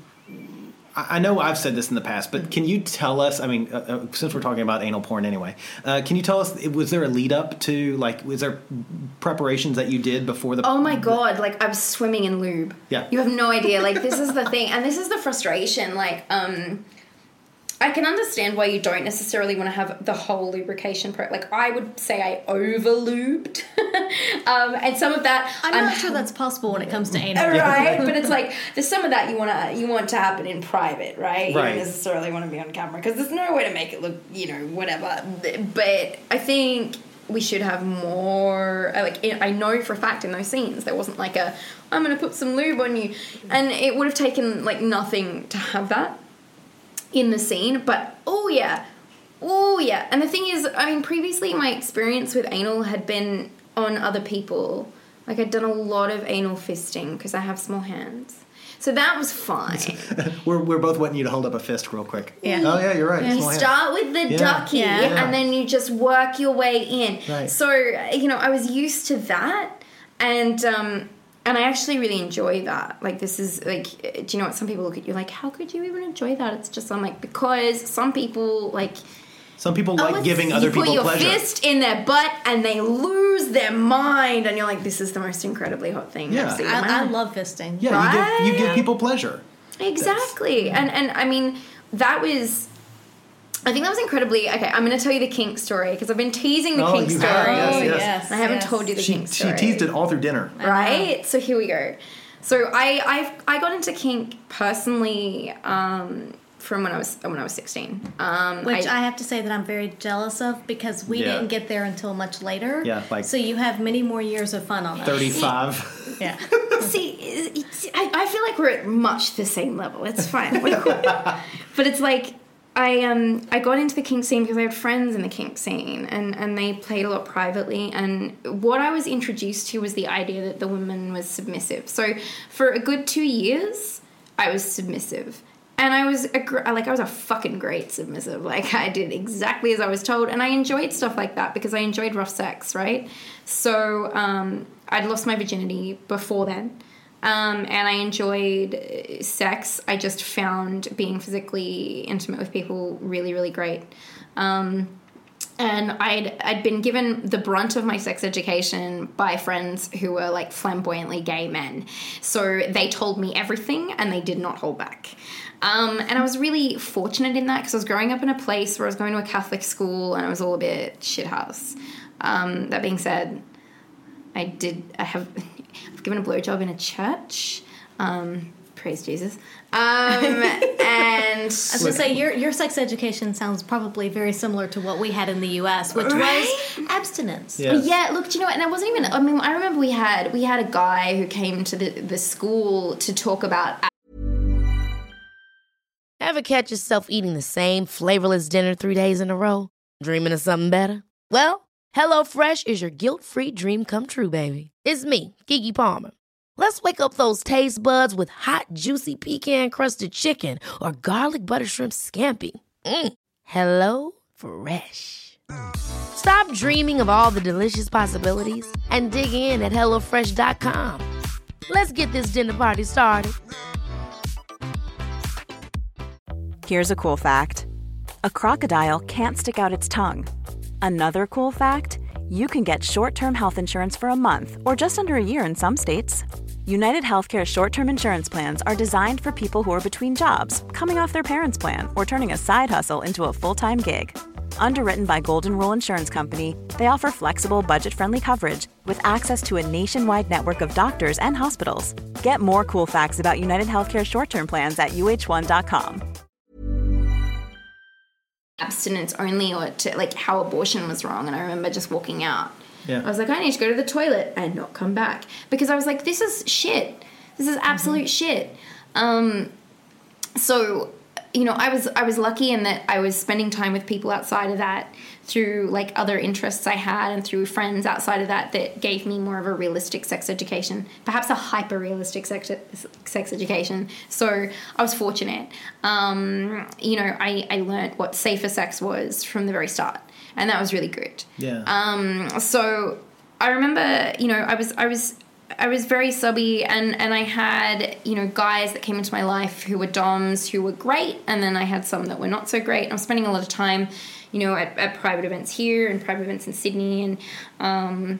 I know I've said this in the past, but can you tell us, I mean, uh, uh, since we're talking about anal porn anyway, uh, can you tell us, was there a lead up to, like, was there preparations that you did before the... Oh my God, like I was swimming in lube. Yeah. You have no idea. Like this is the thing. And this is the frustration. Like, um, I can understand why you don't necessarily want to have the whole lubrication pro. Like I would say I over lubed. um, and some of that... I'm, I'm not sure that's possible when it comes to anal. Right, but it's like there's some of that you want to you want to happen in private, right? You Right. don't necessarily want to be on camera because there's no way to make it look, you know, whatever. But I think we should have more. Like I know for a fact in those scenes there wasn't like a I'm going to put some lube on you, and it would have taken like nothing to have that in the scene. But oh yeah, oh yeah. And the thing is, I mean, previously my experience with anal had been on other people. Like I'd done a lot of anal fisting because I have small hands. So that was fine. we're, we're both wanting you to hold up a fist real quick. Yeah. Oh, yeah, you're right. You Small hand. start with the Yeah. ducky Yeah. and then you just work your way in. Right. So, you know, I was used to that and um, and I actually really enjoy that. Like this is like, do you know what? Some people look at you like, how could you even enjoy that? It's just, I'm like, because some people like... Some people like it's- giving other you put people your pleasure. fist in their butt and they lose their mind and you're like, this is the most incredibly hot thing Yeah. I've seen in my I, I life. love fisting. Yeah, you give, you give Right? people pleasure. Exactly. And and I mean, that was... I think that was incredibly... Okay, I'm going to tell you the kink story because I've been teasing the Oh, kink you story. have, yes, Oh, yes. yes. I haven't yes. told you the She, kink she story. teased it all through dinner. Right? So here we go. So I I I got into kink personally um, from when I was when I was sixteen. Um, Which I, have to say that I'm very jealous of because we Yeah. didn't get there until much later. Yeah, like- so you have many more years of fun on us. thirty-five. Yeah. See, it's, I, I feel like we're at much the same level. It's fine. We're cool. But it's like, I um I got into the kink scene because I had friends in the kink scene, and, and they played a lot privately, and what I was introduced to was the idea that the woman was submissive. So for a good two years, I was submissive. And I was, a, like, I was a fucking great submissive. Like, I did exactly as I was told. And I enjoyed stuff like that because I enjoyed rough sex, right? So um, I'd lost my virginity before then. Um, and I enjoyed sex. I just found being physically intimate with people really, really great. Um, and I'd I'd been given the brunt of my sex education by friends who were, like, flamboyantly gay men. So they told me everything, and they did not hold back. Um, and I was really fortunate in that because I was growing up in a place where I was going to a Catholic school and I was all a bit shithouse. Um, that being said, I did, I have, I've given a blowjob in a church. Um, praise Jesus. Um, and I was going to say, your, your sex education sounds probably very similar to what we had in the U S, which right? was abstinence. Yes. Yeah, look, do you know what? And I wasn't even, I mean, I remember we had, we had a guy who came to the, the school to talk about. Ever catch yourself eating the same flavorless dinner three days in a row? Dreaming of something better? Well, HelloFresh is your guilt-free dream come true, baby. It's me, Keke Palmer. Let's wake up those taste buds with hot, juicy pecan-crusted chicken or garlic butter shrimp scampi. Mm. Hello Fresh. Stop dreaming of all the delicious possibilities and dig in at hello fresh dot com. Let's get this dinner party started. Here's a cool fact. A crocodile can't stick out its tongue. Another cool fact, you can get short-term health insurance for a month or just under a year in some states. United Healthcare short-term insurance plans are designed for people who are between jobs, coming off their parents' plan, or turning a side hustle into a full-time gig. Underwritten by Golden Rule Insurance Company, they offer flexible, budget-friendly coverage with access to a nationwide network of doctors and hospitals. Get more cool facts about United Healthcare short-term plans at U H one dot com. Abstinence only, or to, like, how abortion was wrong. And I remember just walking out. Yeah. I was like, I need to go to the toilet and not come back. Because I was like, this is shit. This is absolute mm-hmm. shit. Um, so, you know, I was I was lucky in that I was spending time with people outside of that through, like, other interests I had and through friends outside of that that gave me more of a realistic sex education, perhaps a hyper-realistic sex, sex education. So I was fortunate. Um, you know, I, I learned what safer sex was from the very start, and that was really good. Yeah. Um, so I remember, you know, I was I was I was very subby, and, and I had, you know, guys that came into my life who were doms who were great, and then I had some that were not so great. I was spending a lot of time, you know, at, at private events here and private events in Sydney, and um,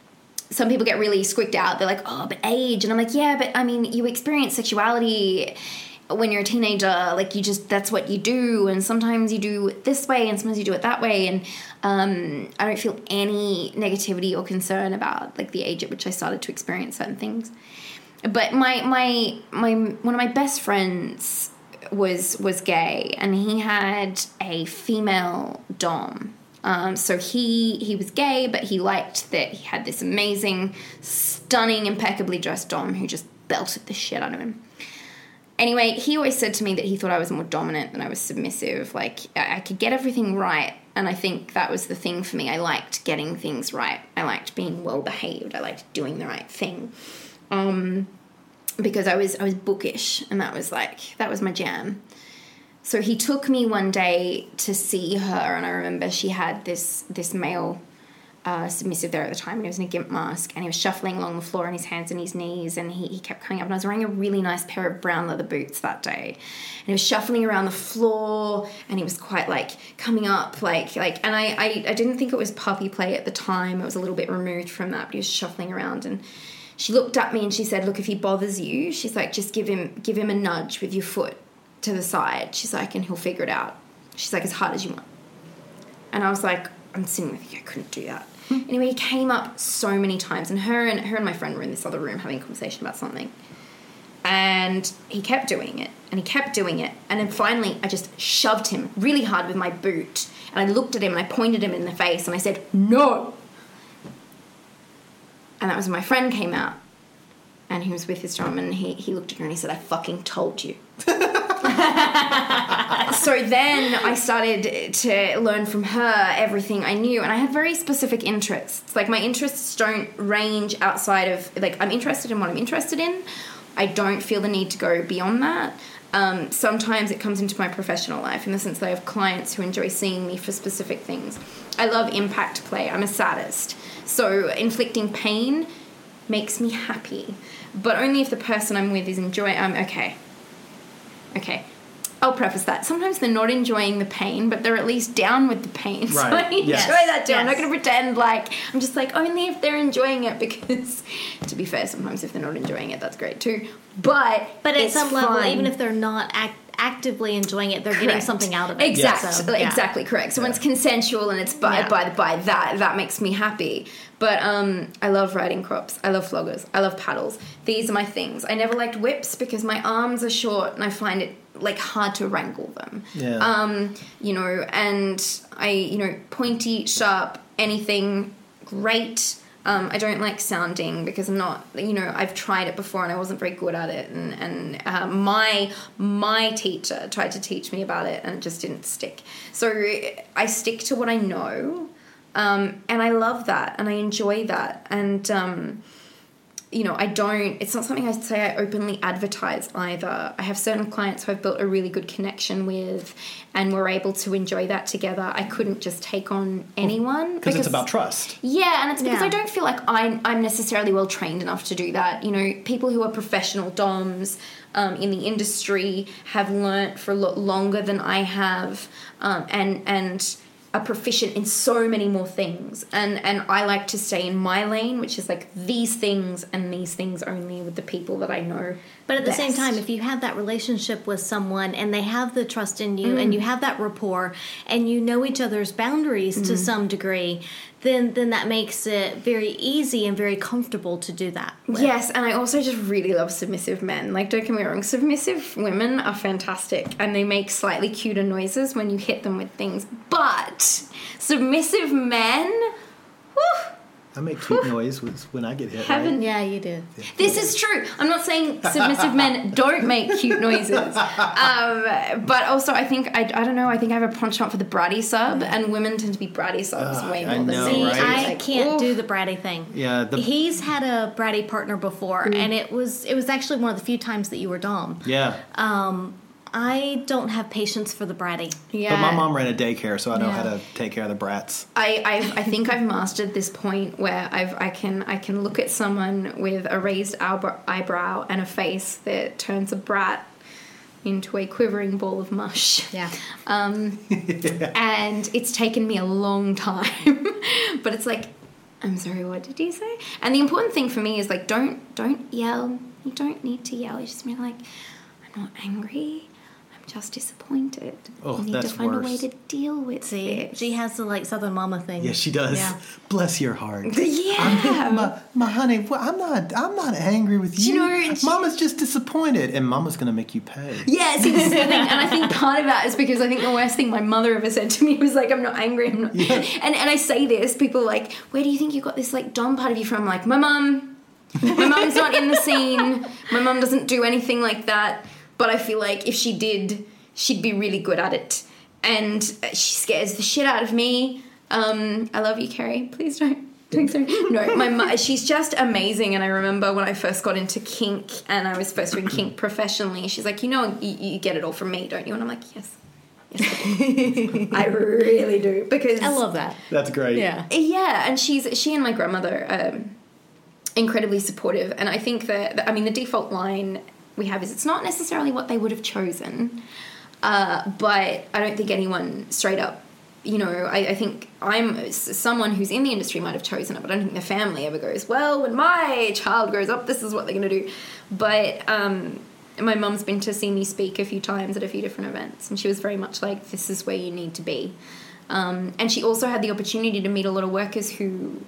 some people get really squeaked out. They're like, oh, but age. And I'm like, yeah, but I mean, you experience sexuality when you're a teenager. Like, you just, that's what you do. And sometimes you do it this way and sometimes you do it that way. And um, I don't feel any negativity or concern about, like, the age at which I started to experience certain things. But my, my, my, one of my best friends was was gay, and he had a female dom. Um, so he he was gay, but he liked that he had this amazing, stunning, impeccably dressed dom who just belted the shit out of him. Anyway, he always said to me that he thought I was more dominant than I was submissive. Like, I, I could get everything right, and I think that was the thing for me. I liked getting things right. I liked being well-behaved. I liked doing the right thing. Um... because I was I was bookish, and that was like, that was my jam. So he took me one day to see her, and I remember she had this this male uh, submissive there at the time, and he was in a gimp mask, and he was shuffling along the floor on his hands and his knees, and he, he kept coming up, and I was wearing a really nice pair of brown leather boots that day, and he was shuffling around the floor, and he was quite, like, coming up, like, like, and I, I, I didn't think it was puppy play at the time. It was a little bit removed from that, but he was shuffling around, and she looked at me and she said, look, if he bothers you, she's like, just give him give him a nudge with your foot to the side. She's like, and he'll figure it out. She's like, as hard as you want. And I was like, I'm sitting with you, I couldn't do that. Anyway, he came up so many times, and her and her and my friend were in this other room having a conversation about something. And he kept doing it, and he kept doing it. And then finally, I just shoved him really hard with my boot. And I looked at him and I pointed him in the face and I said, no. And that was when my friend came out, and he was with his drum, and he, he looked at her and he said, I fucking told you. And So then I started to learn from her everything I knew, and I had very specific interests. Like, my interests don't range outside of, like, I'm interested in what I'm interested in. I don't feel the need to go beyond that. Um, sometimes it comes into my professional life in the sense that I have clients who enjoy seeing me for specific things. I love impact play. I'm a sadist. So inflicting pain makes me happy, but only if the person I'm with is enjoying. I'm um, okay. Okay. I'll preface that. Sometimes they're not enjoying the pain, but they're at least down with the pain. Right. So I enjoy yes. that too. Yes. I'm not going to pretend like, I'm just like, only if they're enjoying it, because, to be fair, sometimes if they're not enjoying it, that's great too. But But at it's some level, fine. even if they're not act- actively enjoying it, they're getting Correct. something out of it. Exactly, So, yeah. exactly correct. So when it's consensual and it's by, Yeah. by, by that, that makes me happy. But um, I love riding crops. I love floggers. I love paddles. These are my things. I never liked whips because my arms are short and I find it like hard to wrangle them. Yeah. Um, you know, and I, you know, pointy, sharp, anything, great. Um, I don't like sounding because I'm not, you know, I've tried it before and I wasn't very good at it. And, and uh, my my teacher tried to teach me about it and it just didn't stick. So I stick to what I know, um, and I love that and I enjoy that. And, um, you know, I don't, it's not something I say I openly advertise either. I have certain clients who I've built a really good connection with and we're able to enjoy that together. I couldn't just take on anyone. Because it's about trust. Yeah, and it's because Yeah. I don't feel like I'm, I'm necessarily well trained enough to do that. You know, people who are professional doms um, in the industry have learnt for a lot longer than I have, um, and and are proficient in so many more things. And, and I like to stay in my lane, which is like these things and these things only with the people that I know. But at the same best. time, if you have that relationship with someone and they have the trust in you Mm. and you have that rapport and you know each other's boundaries Mm. to some degree, then then that makes it very easy and very comfortable to do that with. Yes, and I also just really love submissive men. Like, don't get me wrong, submissive women are fantastic and they make slightly cuter noises when you hit them with things. But submissive men, whew, I make cute noise with- when I get hit. Heaven. Right? Yeah, you do. this is true. I'm not saying submissive men don't make cute noises. Um, but also, I think, I, I don't know, I think I have a penchant for the bratty sub, and women tend to be bratty subs Ugh, way I more than know, me. See, right? I Like, can't oof. do the bratty thing. Yeah, the- He's had a bratty partner before, and it was it was actually one of the few times that you were dom. Yeah. Um, I don't have patience for the bratty. Yeah. But my mom ran a daycare, so I know Yeah. how to take care of the brats. I I've, I think I've mastered this point where I've I can I can look at someone with a raised eyebrow, eyebrow and a face that turns a brat into a quivering ball of mush. Yeah. Um, and it's taken me a long time, but it's like, I'm sorry, what did you say? And the important thing for me is like, don't don't yell. You don't need to yell. You just be like, I'm not angry. Just disappointed. Oh, you need that's to find a way worse. to deal with See, it. she has the like Southern Mama thing. Yes, she does. Yeah. Bless your heart. Yeah. my, my honey, well, I'm not. I'm not angry with you. you know, and she- Mama's just disappointed, and Mama's gonna make you pay. Yeah, see, this is the thing, and I think part of that is because I think the worst thing my mother ever said to me was like, I'm not angry, I'm not... Yeah. And, and I say this, people are like, where do you think you got this, like, dumb part of you from? I'm like, my mum. My mum's not in the scene. My mum doesn't do anything like that, but I feel like if she did, she'd be really good at it. And she scares the shit out of me. Um, I love you, Carrie. Please don't. Don't say no. My mu- she's just amazing. And I remember when I first got into kink, and I was first doing kink professionally. She's like, you know, you, you get it all from me, don't you? And I'm like, yes, yes, I do. I really do, because I love that. That's great. Yeah. yeah. And she's she and my grandmother um, incredibly supportive. And I think that I mean the default line we have is it's not necessarily what they would have chosen. Uh, but I don't think anyone straight up, you know, I, I think I'm someone who's in the industry might have chosen it, but I don't think the family ever goes, well, when my child grows up, this is what they're going to do. But um, my mum's been to see me speak a few times at a few different events, and she was very much like, this is where you need to be. Um, and she also had the opportunity to meet a lot of workers who,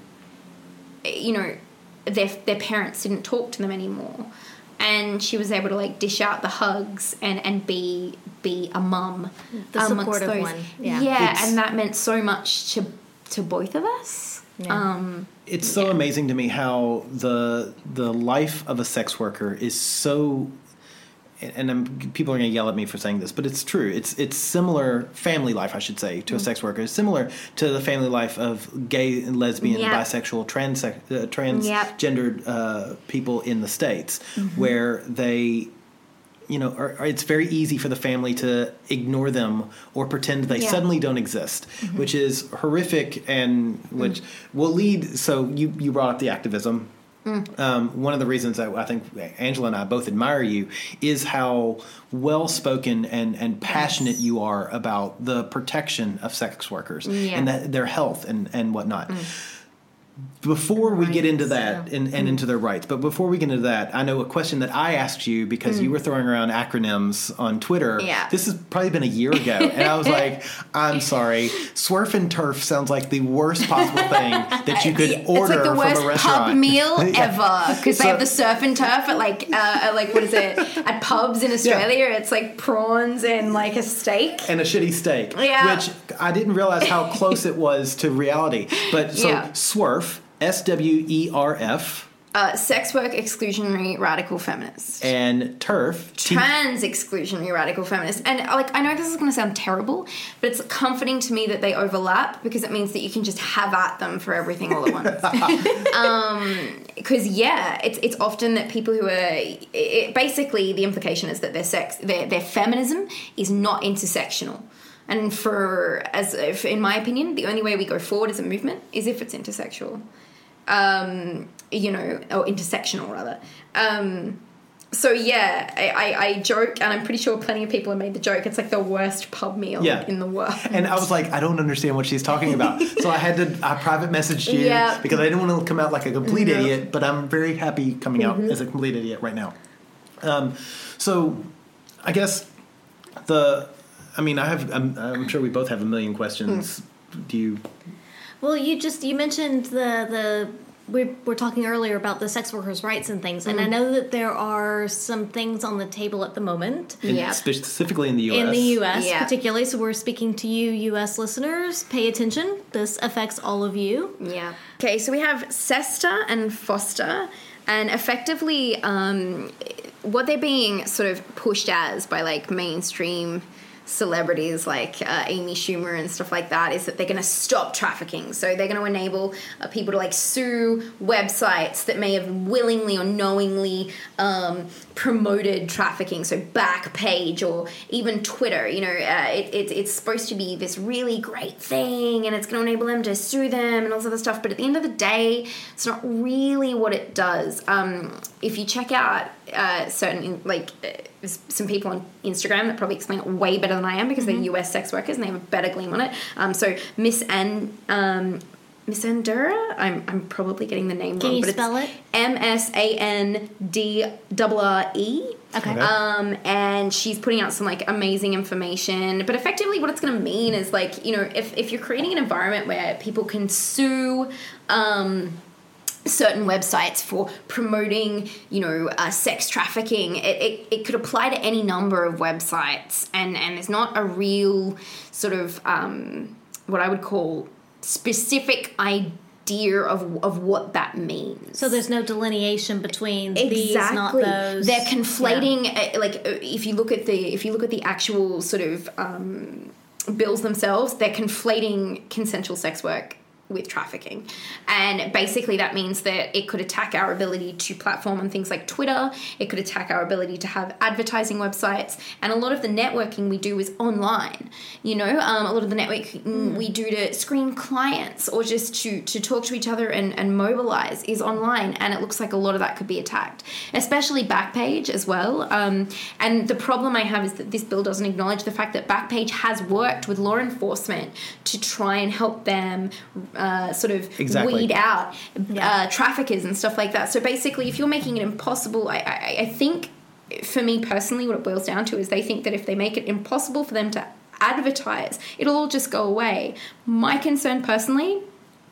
you know, their their parents didn't talk to them anymore. And she was able to like dish out the hugs and, and be be a mum, The amongst supportive those. one, yeah. yeah, It's- and that meant so much to to both of us. Yeah. Um, It's so amazing to me how the the life of a sex worker is so and I'm, people are going to yell at me for saying this, but it's true. It's it's similar family life, I should say, to a sex worker. It's similar to the family life of gay and lesbian, Yep. bisexual, trans uh, transgendered uh, people in the States, Mm-hmm. where they, you know, are, are, it's very easy for the family to ignore them or pretend they Yeah. suddenly don't exist, which is horrific and which will lead. So you you brought up the activism. Um, one of the reasons that I think Angela and I both admire you is how well-spoken and, and passionate Yes. you are about the protection of sex workers Yeah. and that, their health and, and whatnot. Before we get into that and, and into their rights, but before we get into that, I know a question that I asked you because you were throwing around acronyms on Twitter. Yeah. This has probably been a year ago, and I was like, I'm sorry, Swerf and Turf sounds like the worst possible thing that you could order It's like the worst from a restaurant. pub meal Yeah. ever because So- they have the surf and turf at like uh, at like what is it at pubs in Australia? It's like prawns and like a steak. And a shitty steak, Yeah. which I didn't realize how close it was to reality. But so Yeah. Swerf, S W E R F, Uh, sex work exclusionary radical feminist. and Turf, T- Trans exclusionary radical feminist. And like I know this is going to sound terrible, but it's comforting to me that they overlap because it means that you can just have at them for everything all at once. um, because yeah, it's it's often that people who are it, it, basically the implication is that their sex their their feminism is not intersectional. And for as if, in my opinion, the only way we go forward as a movement is if it's intersexual. Um, you know, or intersectional rather. Um, so yeah, I, I, I joke, and I'm pretty sure plenty of people have made the joke. It's like the worst pub meal Yeah. in the world. And I was like, I don't understand what she's talking about. So I had to, I private messaged you Yeah. because I didn't want to come out like a complete No. idiot, but I'm very happy coming out Mm-hmm. as a complete idiot right now. Um, so I guess the, I mean, I have, I'm, I'm sure we both have a million questions. Do you? Well, you just you mentioned the the we were talking earlier about the sex workers' rights and things, and I know that there are some things on the table at the moment in- Yeah. Specifically in the U S. in the U S Yeah. particularly. So we're speaking to you, U S listeners. Pay attention. This affects all of you. Yeah. Okay, so we have SESTA and FOSTA, and effectively, um, what they're being sort of pushed as by like mainstream celebrities like uh, Amy Schumer and stuff like that is that they're going to stop trafficking. So they're going to enable uh, people to like sue websites that may have willingly or knowingly um, promoted trafficking. So Backpage or even Twitter, you know, uh, it, it, it's supposed to be this really great thing and it's going to enable them to sue them and all this other stuff. But at the end of the day, it's not really what it does. Um, if you check out uh, certain, like, uh, there's some people on Instagram that probably explain it way better than I am because they're U S sex workers and they have a better gleam on it. Um, so Miss N, um, Miss Andura, I'm I'm probably getting the name Can wrong, you but spell it's it? M S A N D R R E. Okay. Okay. Um, and she's putting out some like amazing information. But effectively, what it's going to mean is like, you know, if if you're creating an environment where people can sue. Um, certain websites for promoting, you know, uh, sex trafficking. It, it, it could apply to any number of websites, and, and there's not a real sort of um, what I would call specific idea of of what that means. So there's no delineation between these, not Exactly. those. They're conflating. Uh, like uh, if you look at the if you look at the actual sort of um, bills themselves, they're conflating consensual sex work with trafficking. And basically that means that it could attack our ability to platform on things like Twitter, it could attack our ability to have advertising websites, and a lot of the networking we do is online. You know, um, a lot of the networking mm. we do to screen clients or just to, to talk to each other and, and mobilize is online, and it looks like a lot of that could be attacked, especially Backpage as well. Um, and the problem I have is that this bill doesn't acknowledge the fact that Backpage has worked with law enforcement to try and help them Uh, sort of Exactly. weed out Yeah. uh, traffickers and stuff like that. So basically, if you're making it impossible, I, I, I think, for me personally, what it boils down to is they think that if they make it impossible for them to advertise, it'll all just go away. My concern personally,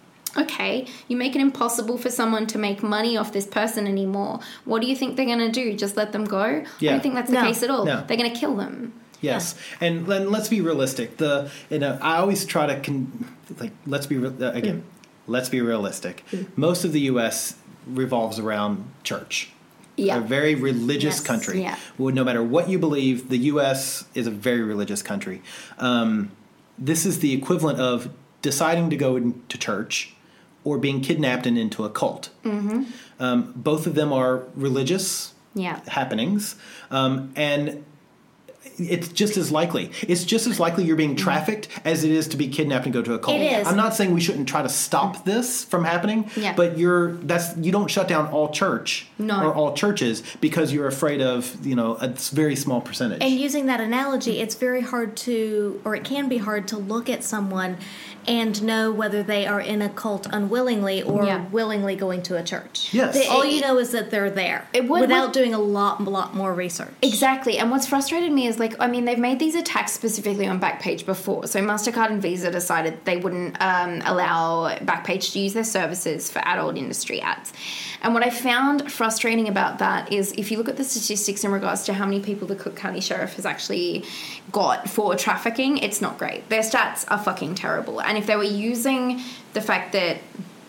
okay, you make it impossible for someone to make money off this person anymore. What do you think they're going to do? Just let them go? I Yeah. don't think that's the No. case at all. No. They're going to kill them. Yes, and then let's be realistic. The you know I always try to con- like let's be re- uh, again. Let's be realistic. Most of the U S revolves around church. Yeah. A very religious Yes. country. Yeah. Well, no matter what you believe, the U S is a very religious country. Um, this is the equivalent of deciding to go into church or being kidnapped and into a cult. Mm-hmm. Um, both of them are religious Yeah. happenings. Um, and it's just as likely. It's just as likely you're being trafficked as it is to be kidnapped and go to a cult. It is. I'm not saying we shouldn't try to stop this from happening, Yeah. but you're that's you don't shut down all church No. or all churches because you're afraid of, you know, a very small percentage. And using that analogy, it's very hard to, or it can be hard to look at someone and know whether they are in a cult unwillingly or Yeah. willingly going to a church. Yes. The- All you know is that they're there It would- without would- doing a lot, lot more research. Exactly. And what's frustrated me is, like, I mean, they've made these attacks specifically on Backpage before. So MasterCard and Visa decided they wouldn't um, allow Backpage to use their services for adult industry ads. And what I found frustrating about that is if you look at the statistics in regards to how many people the Cook County Sheriff has actually got for trafficking, it's not great. Their stats are fucking terrible. And if they were using the fact that,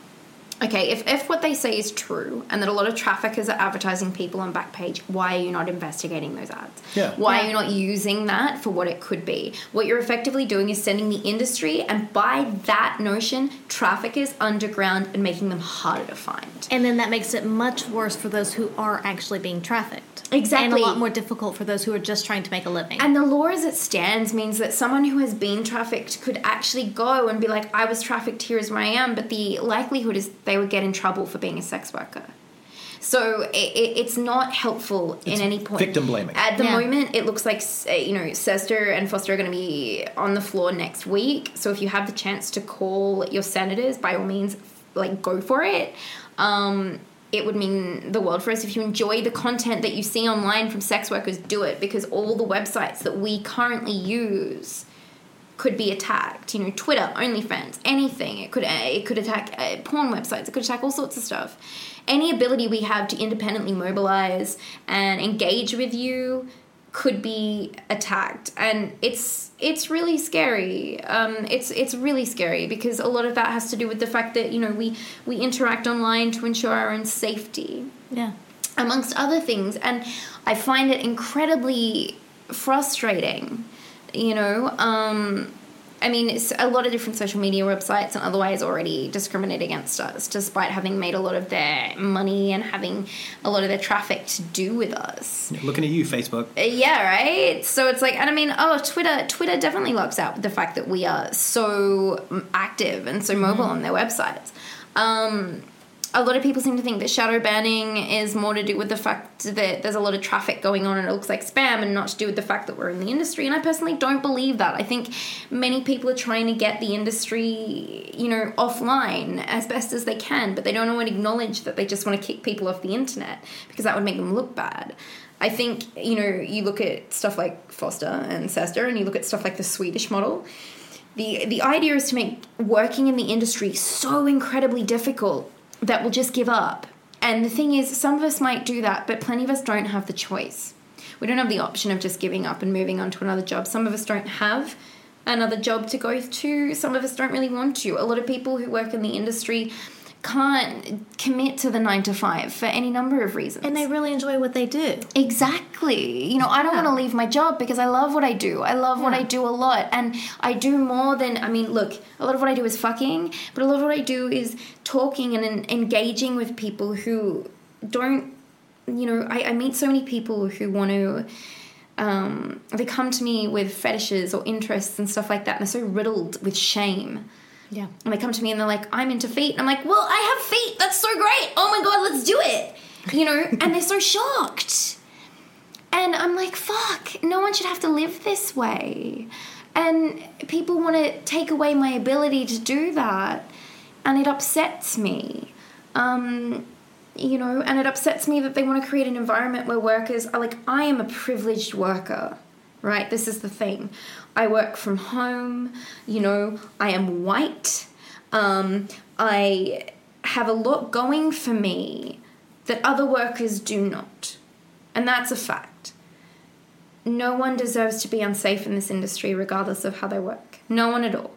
okay, if, if what they say is true and that a lot of traffickers are advertising people on Backpage, why are you not investigating those ads? Yeah. Why Yeah. are you not using that for what it could be? What you're effectively doing is sending the industry, and by that notion, traffickers underground and making them harder to find. And then that makes it much worse for those who are actually being trafficked. Exactly. And a lot more difficult for those who are just trying to make a living. And the law as it stands means that someone who has been trafficked could actually go and be like, I was trafficked, here is where I am, but the likelihood is they would get in trouble for being a sex worker. So it, it, it's not helpful in any point. victim blaming. At the Yeah. moment, it looks like, uh, you know, Sester and Foster are going to be on the floor next week. So if you have the chance to call your senators, by all means, like, go for it. Um... It would mean the world for us. If you enjoy the content that you see online from sex workers, do it, because all the websites that we currently use could be attacked. You know, Twitter, OnlyFans, anything. It could it could attack uh, porn websites. It could attack all sorts of stuff. Any ability we have to independently mobilize and engage with you could be attacked, and it's it's really scary. Um, it's it's really scary because a lot of that has to do with the fact that, you know, we we interact online to ensure our own safety, yeah. amongst other things, and I find it incredibly frustrating. You know, um, I mean, it's a lot of different social media websites and otherwise already discriminate against us, despite having made a lot of their money and having a lot of their traffic to do with us. Looking at you, Facebook. Uh, Yeah, right? So it's like, and I mean, oh, Twitter, Twitter definitely locks out the fact that we are so active and so mobile on their websites. Um, a lot of people seem to think that shadow banning is more to do with the fact that there's a lot of traffic going on and it looks like spam, and not to do with the fact that we're in the industry. And I personally don't believe that. I think many people are trying to get the industry, you know, offline as best as they can, but they don't want to acknowledge that they just want to kick people off the internet because that would make them look bad. I think, you know, you look at stuff like Foster and Sester, and you look at stuff like the Swedish model. The, the idea is to make working in the industry so incredibly difficult that we'll just give up. And the thing is, some of us might do that, but plenty of us don't have the choice. We don't have the option of just giving up and moving on to another job. Some of us don't have another job to go to. Some of us don't really want to. A lot of people who work in the industry can't commit to the nine to five for any number of reasons. And they really enjoy what they do. Exactly. You know, I don't Yeah. want to leave my job because I love what I do. I love what Yeah. I do a lot. And I do more than, I mean, look, a lot of what I do is fucking, but a lot of what I do is talking and en- engaging with people who don't, you know, I, I meet so many people who want to, um, they come to me with fetishes or interests and stuff like that, and they're so riddled with shame. Yeah. And they come to me and they're like, I'm into feet. And I'm like, well, I have feet. That's so great. Oh my God, let's do it. You know, and they're so shocked. And I'm like, fuck, no one should have to live this way. And people want to take away my ability to do that. And it upsets me. Um, you know, and it upsets me that they want to create an environment where workers are like, I am a privileged worker. Right? This is the thing. I work from home, you know, I am white. Um, I have a lot going for me that other workers do not. And that's a fact. No one deserves to be unsafe in this industry regardless of how they work. No one at all.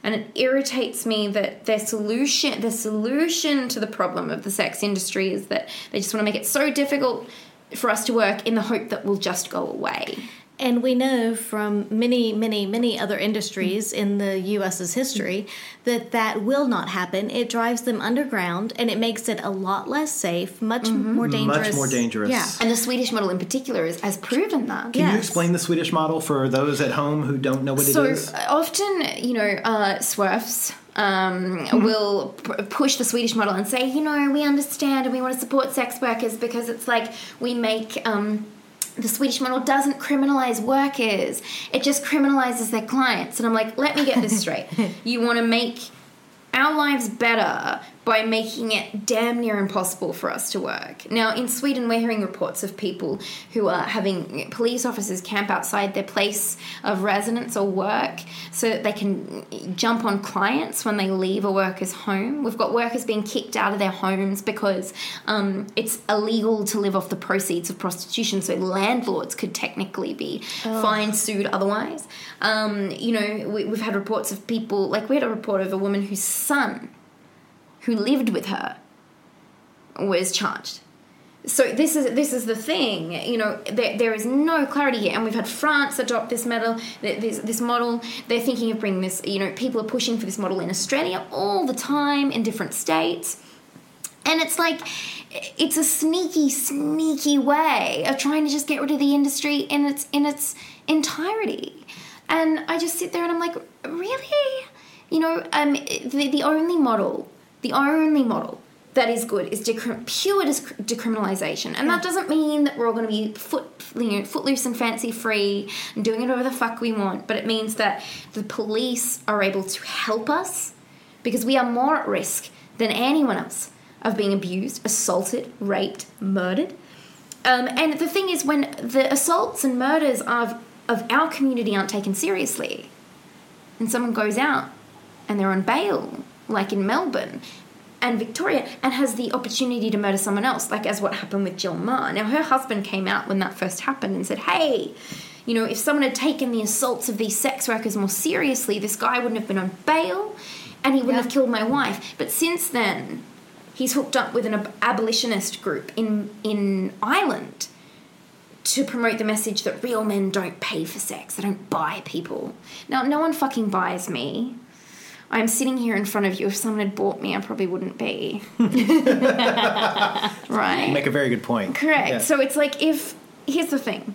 And it irritates me that their solution, the solution to the problem of the sex industry is that they just want to make it so difficult for us to work in the hope that we'll just go away. And we know from many, many, many other industries in the U S's history that that will not happen. It drives them underground, and it makes it a lot less safe, much mm-hmm. more dangerous. Much more dangerous. Yeah. And the Swedish model in particular is, has proven that. Can yes. you explain the Swedish model for those at home who don't know what so it is? So often, you know, uh, swerfs um, mm-hmm. will p- push the Swedish model and say, you know, we understand and we want to support sex workers because it's like we make... Um, the Swedish model doesn't criminalize workers. It just criminalizes their clients. And I'm like, let me get this straight. You want to make our lives better by making it damn near impossible for us to work. Now, in Sweden, we're hearing reports of people who are having police officers camp outside their place of residence or work so that they can jump on clients when they leave a worker's home. We've got workers being kicked out of their homes because um, it's illegal to live off the proceeds of prostitution, so landlords could technically be oh. fined, sued otherwise. Um, you know, we, we've had reports of people, like we had a report of a woman whose son who lived with her was charged. So this is this is the thing, you know, there, there is no clarity here. And we've had France adopt this model, this, this model. They're thinking of bringing this, you know, people are pushing for this model in Australia all the time in different states. And it's like, it's a sneaky, sneaky way of trying to just get rid of the industry in its in its entirety. And I just sit there and I'm like, really? You know, um, the, the only model... The only model that is good is decri- pure disc- decriminalisation. And that doesn't mean that we're all going to be foot, you know, footloose and fancy-free and doing whatever the fuck we want. But it means that the police are able to help us because we are more at risk than anyone else of being abused, assaulted, raped, murdered. Um, and the thing is, when the assaults and murders of, of our community aren't taken seriously and someone goes out and they're on bail... like in Melbourne and Victoria, and has the opportunity to murder someone else, like as what happened with Jill Meagher. Now, her husband came out when that first happened and said, hey, you know, if someone had taken the assaults of these sex workers more seriously, this guy wouldn't have been on bail and he wouldn't yeah. have killed my wife. But since then, he's hooked up with an ab- abolitionist group in, in Ireland to promote the message that real men don't pay for sex. They don't buy people. Now, no one fucking buys me. I'm sitting here in front of you. If someone had bought me, I probably wouldn't be. Right? You make a very good point. Correct. Yeah. So it's like if... Here's the thing.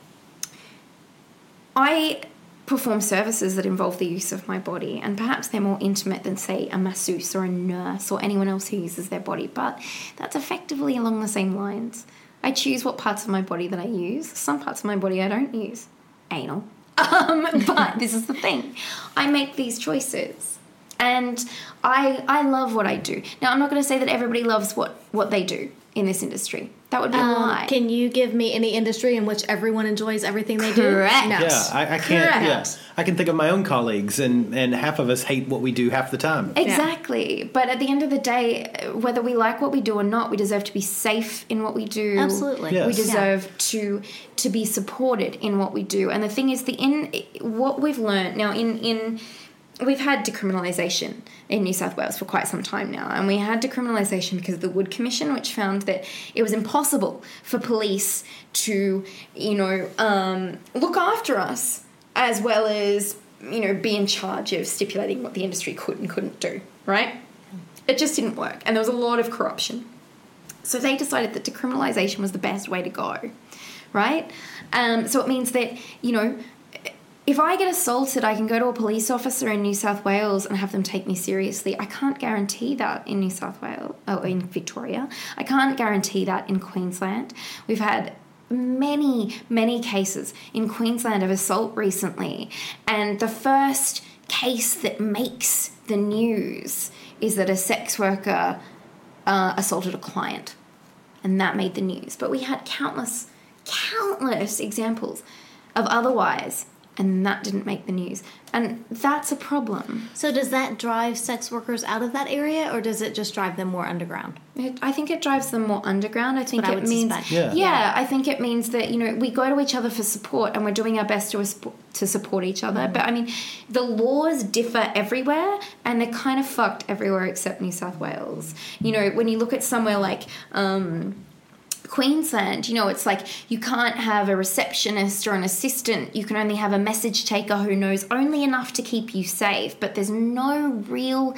I perform services that involve the use of my body, and perhaps they're more intimate than, say, a masseuse or a nurse or anyone else who uses their body, but that's effectively along the same lines. I choose what parts of my body that I use. Some parts of my body I don't use. Anal. Um, but this is the thing. I make these choices. And I I love what I do. Now, I'm not going to say that everybody loves what, what they do in this industry. That would be a um, lie. Can you give me any industry in which everyone enjoys everything they Correct. do? No. Yeah, I, I can't. Correct. Yeah, I can think of my own colleagues, and, and half of us hate what we do half the time. Exactly. Yeah. But at the end of the day, whether we like what we do or not, we deserve to be safe in what we do. Absolutely. Yes. We deserve yeah. to to be supported in what we do. And the thing is, the in what we've learned now in in. We've had decriminalisation in New South Wales for quite some time now, and we had decriminalisation because of the Wood Commission, which found that it was impossible for police to, you know, um, look after us as well as, you know, be in charge of stipulating what the industry could and couldn't do, right? It just didn't work, and there was a lot of corruption. So they decided that decriminalisation was the best way to go, right? Um, so it means that, you know, if I get assaulted, I can go to a police officer in New South Wales and have them take me seriously. I can't guarantee that in New South Wales, or in Victoria. I can't guarantee that in Queensland. We've had many, many cases in Queensland of assault recently. And the first case that makes the news is that a sex worker uh, assaulted a client. And that made the news. But we had countless, countless examples of otherwise. and that didn't make the news. And that's a problem. So does that drive sex workers out of that area, or does it just drive them more underground? It, I think it drives them more underground. I think what I it would means, suspect. Yeah. yeah, I think it means that, you know, we go to each other for support and we're doing our best to to support each other. Mm-hmm. But I mean, the laws differ everywhere, and they're kind of fucked everywhere except New South Wales. You know, when you look at somewhere like um, Queensland, you know, it's like you can't have a receptionist or an assistant. You can only have a message taker who knows only enough to keep you safe, but there's no real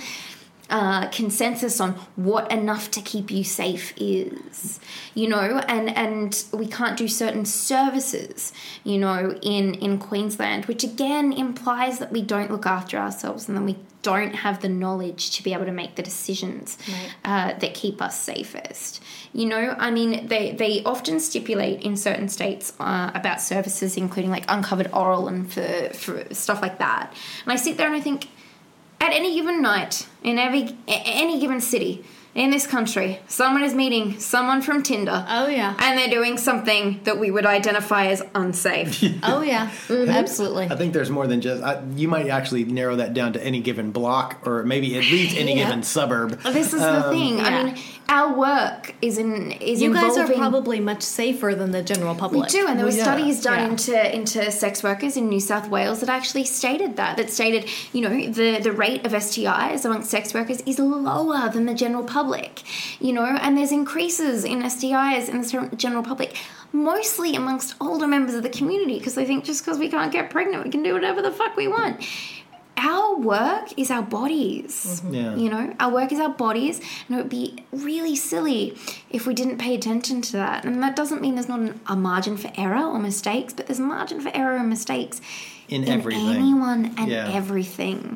uh, consensus on what enough to keep you safe is, you know, and, and we can't do certain services, you know, in, in Queensland, which again implies that we don't look after ourselves and then we don't have the knowledge to be able to make the decisions right. uh, that keep us safest. You know, I mean, they, they often stipulate in certain states uh, about services, including like uncovered oral and for, for stuff like that. And I sit there and I think, at any given night, in every any given city in this country, someone is meeting someone from Tinder. Oh, yeah. And they're doing something that we would identify as unsafe. Oh, yeah. Mm-hmm. Absolutely. I think there's more than just, I, you might actually narrow that down to any given block or maybe at least any Yeah. given suburb. This is the thing. yeah. I mean, our work is in is You guys involving... are probably much safer than the general public. We do, and there Well, were yeah. studies done Yeah. into into sex workers in New South Wales that actually stated that. That stated, you know, the, the rate of S T Is amongst sex workers is lower than the general public, you know, and there's increases in S T Is in the general public, mostly amongst older members of the community, because they think just because we can't get pregnant, we can do whatever the fuck we want. Our work is our bodies. Mm-hmm. Yeah. You know, our work is our bodies, and it would be really silly if we didn't pay attention to that. And that doesn't mean there's not an, a margin for error or mistakes, but there's a margin for error and mistakes In in everything. anyone and Yeah. everything.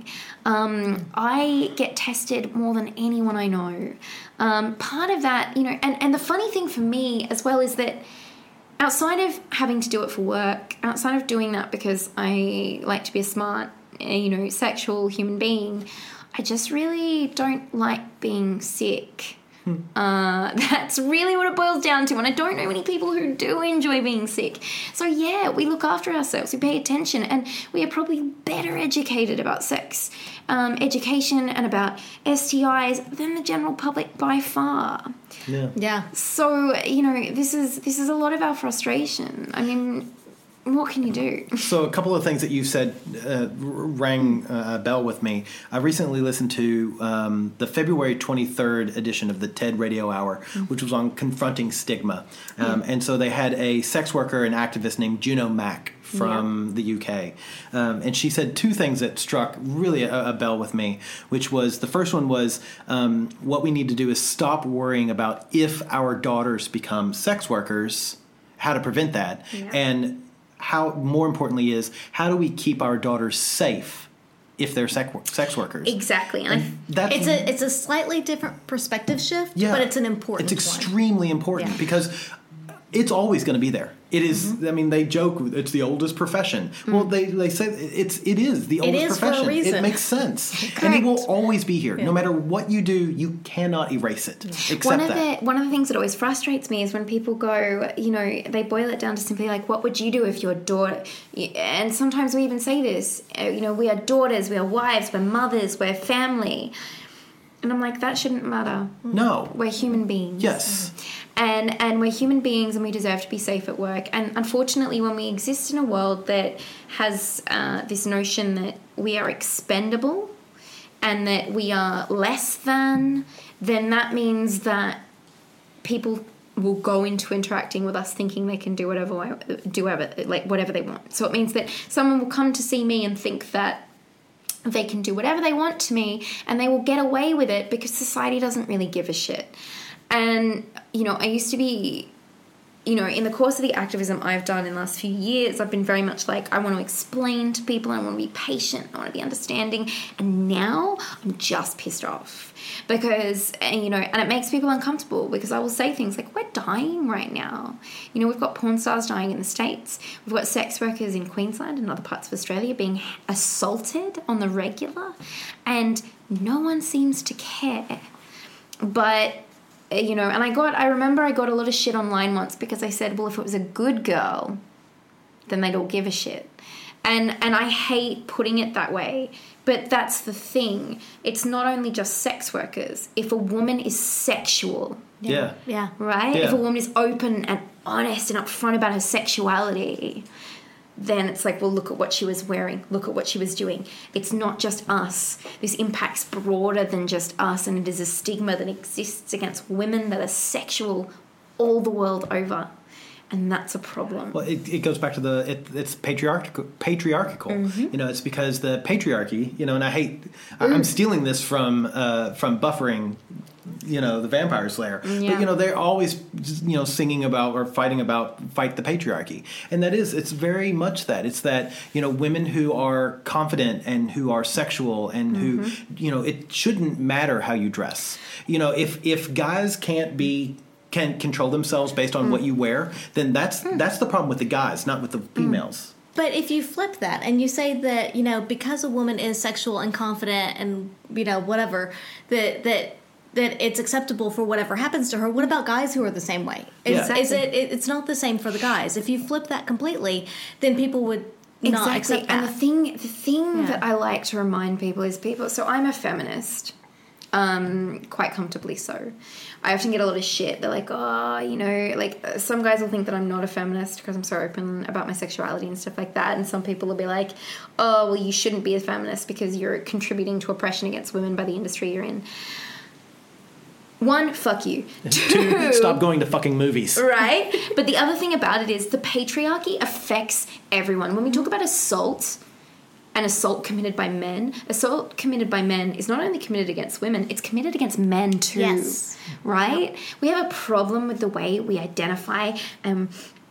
Um, I get tested more than anyone I know. Um, part of that, you know, and, and the funny thing for me as well is that outside of having to do it for work, outside of doing that because I like to be a smart, you know, sexual human being, I just really don't like being sick. Uh, that's really what it boils down to, and I don't know many people who do enjoy being sick. So yeah, we look after ourselves, we pay attention, and we are probably better educated about sex um, education and about S T Is than the general public by far. Yeah. Yeah. So, you know, this is this is a lot of our frustration. I mean, what can you do? So a couple of things that you said uh, rang uh, a bell with me. I recently listened to um, the February twenty-third edition of the TED Radio Hour, which was on confronting stigma. Um, and so they had a sex worker and activist named Juno Mack from the U K. Um, and she said two things that struck really a, a bell with me, which was, the first one was um, what we need to do is stop worrying about if our daughters become sex workers, how to prevent that. Yeah. And how, more importantly, is how do we keep our daughters safe if they're sex, sex workers? Exactly. And I, That's, It's a it's a slightly different perspective shift, yeah, but it's an important It's one. extremely important Yeah. because it's always going to be there. It is, I mean, they joke it's the oldest profession. Well, they, they say it's it is the oldest is for a profession. reason. It makes sense, and it will always be here. Yeah. No matter what you do, you cannot erase it. Accept one of that. the one of the things that always frustrates me is when people go, you know, they boil it down to simply like, what would you do if your daughter? And sometimes we even say this, uh, you know, we are daughters, we are wives, we're mothers, we're family, and I'm like, that shouldn't matter. No. We're human beings. Yes. And and we're human beings and we deserve to be safe at work. And unfortunately, when we exist in a world that has uh, this notion that we are expendable and that we are less than, then that means that people will go into interacting with us thinking they can do whatever, do whatever, like whatever they want. So it means that someone will come to see me and think that they can do whatever they want to me and they will get away with it because society doesn't really give a shit. And, you know, I used to be, you know, in the course of the activism I've done in the last few years, I've been very much like, I want to explain to people, I want to be patient, I want to be understanding. And now I'm just pissed off because, you know, and it makes people uncomfortable because I will say things like, we're dying right now. You know, we've got porn stars dying in the States. We've got sex workers in Queensland and other parts of Australia being assaulted on the regular. And no one seems to care. But, you know, and I got, I remember I got a lot of shit online once because I said, well, if it was a good girl, then they'd all give a shit. And and I hate putting it that way, but that's the thing. It's not only just sex workers. If a woman is sexual, Yeah. Yeah. right? Yeah. If a woman is open and honest and upfront about her sexuality, then it's like, well, look at what she was wearing. Look at what she was doing. It's not just us. This impacts broader than just us, and it is a stigma that exists against women that are sexual all the world over. And that's a problem. Well, it, it goes back to the it, it's patriarchal. Patriarchal. Mm-hmm. You know, it's because the patriarchy. You know, and I hate. I, I'm stealing this from uh, from Buffering. You know, the Vampire Slayer. Yeah. But you know, they're always you know singing about or fighting about fight the patriarchy, and that is it's very much that it's that you know women who are confident and who are sexual and Mm-hmm. who you know it shouldn't matter how you dress. You know, if if guys can't be. Can control themselves based on Mm. what you wear, then that's that's the problem with the guys, not with the females. But if you flip that and you say that, you know, because a woman is sexual and confident and, you know, whatever, that that that it's acceptable for whatever happens to her, what about guys who are the same way? Is, Yeah. is it, it it's not the same for the guys. If you flip that completely, then people would not Exactly. accept that. And the thing, the thing Yeah. that I like to remind people is people. So I'm a feminist, um, quite comfortably so. I often get a lot of shit. They're like, oh, you know, like uh, some guys will think that I'm not a feminist because I'm so open about my sexuality and stuff like that. And some people will be like, oh, well, you shouldn't be a feminist because you're contributing to oppression against women by the industry you're in. One, fuck you. Two, stop going to fucking movies. Right? But the other thing about it is the patriarchy affects everyone. When we talk about assault and assault committed by men, assault committed by men is not only committed against women, it's committed against men too. Yes. Right? We have a problem with the way we identify um,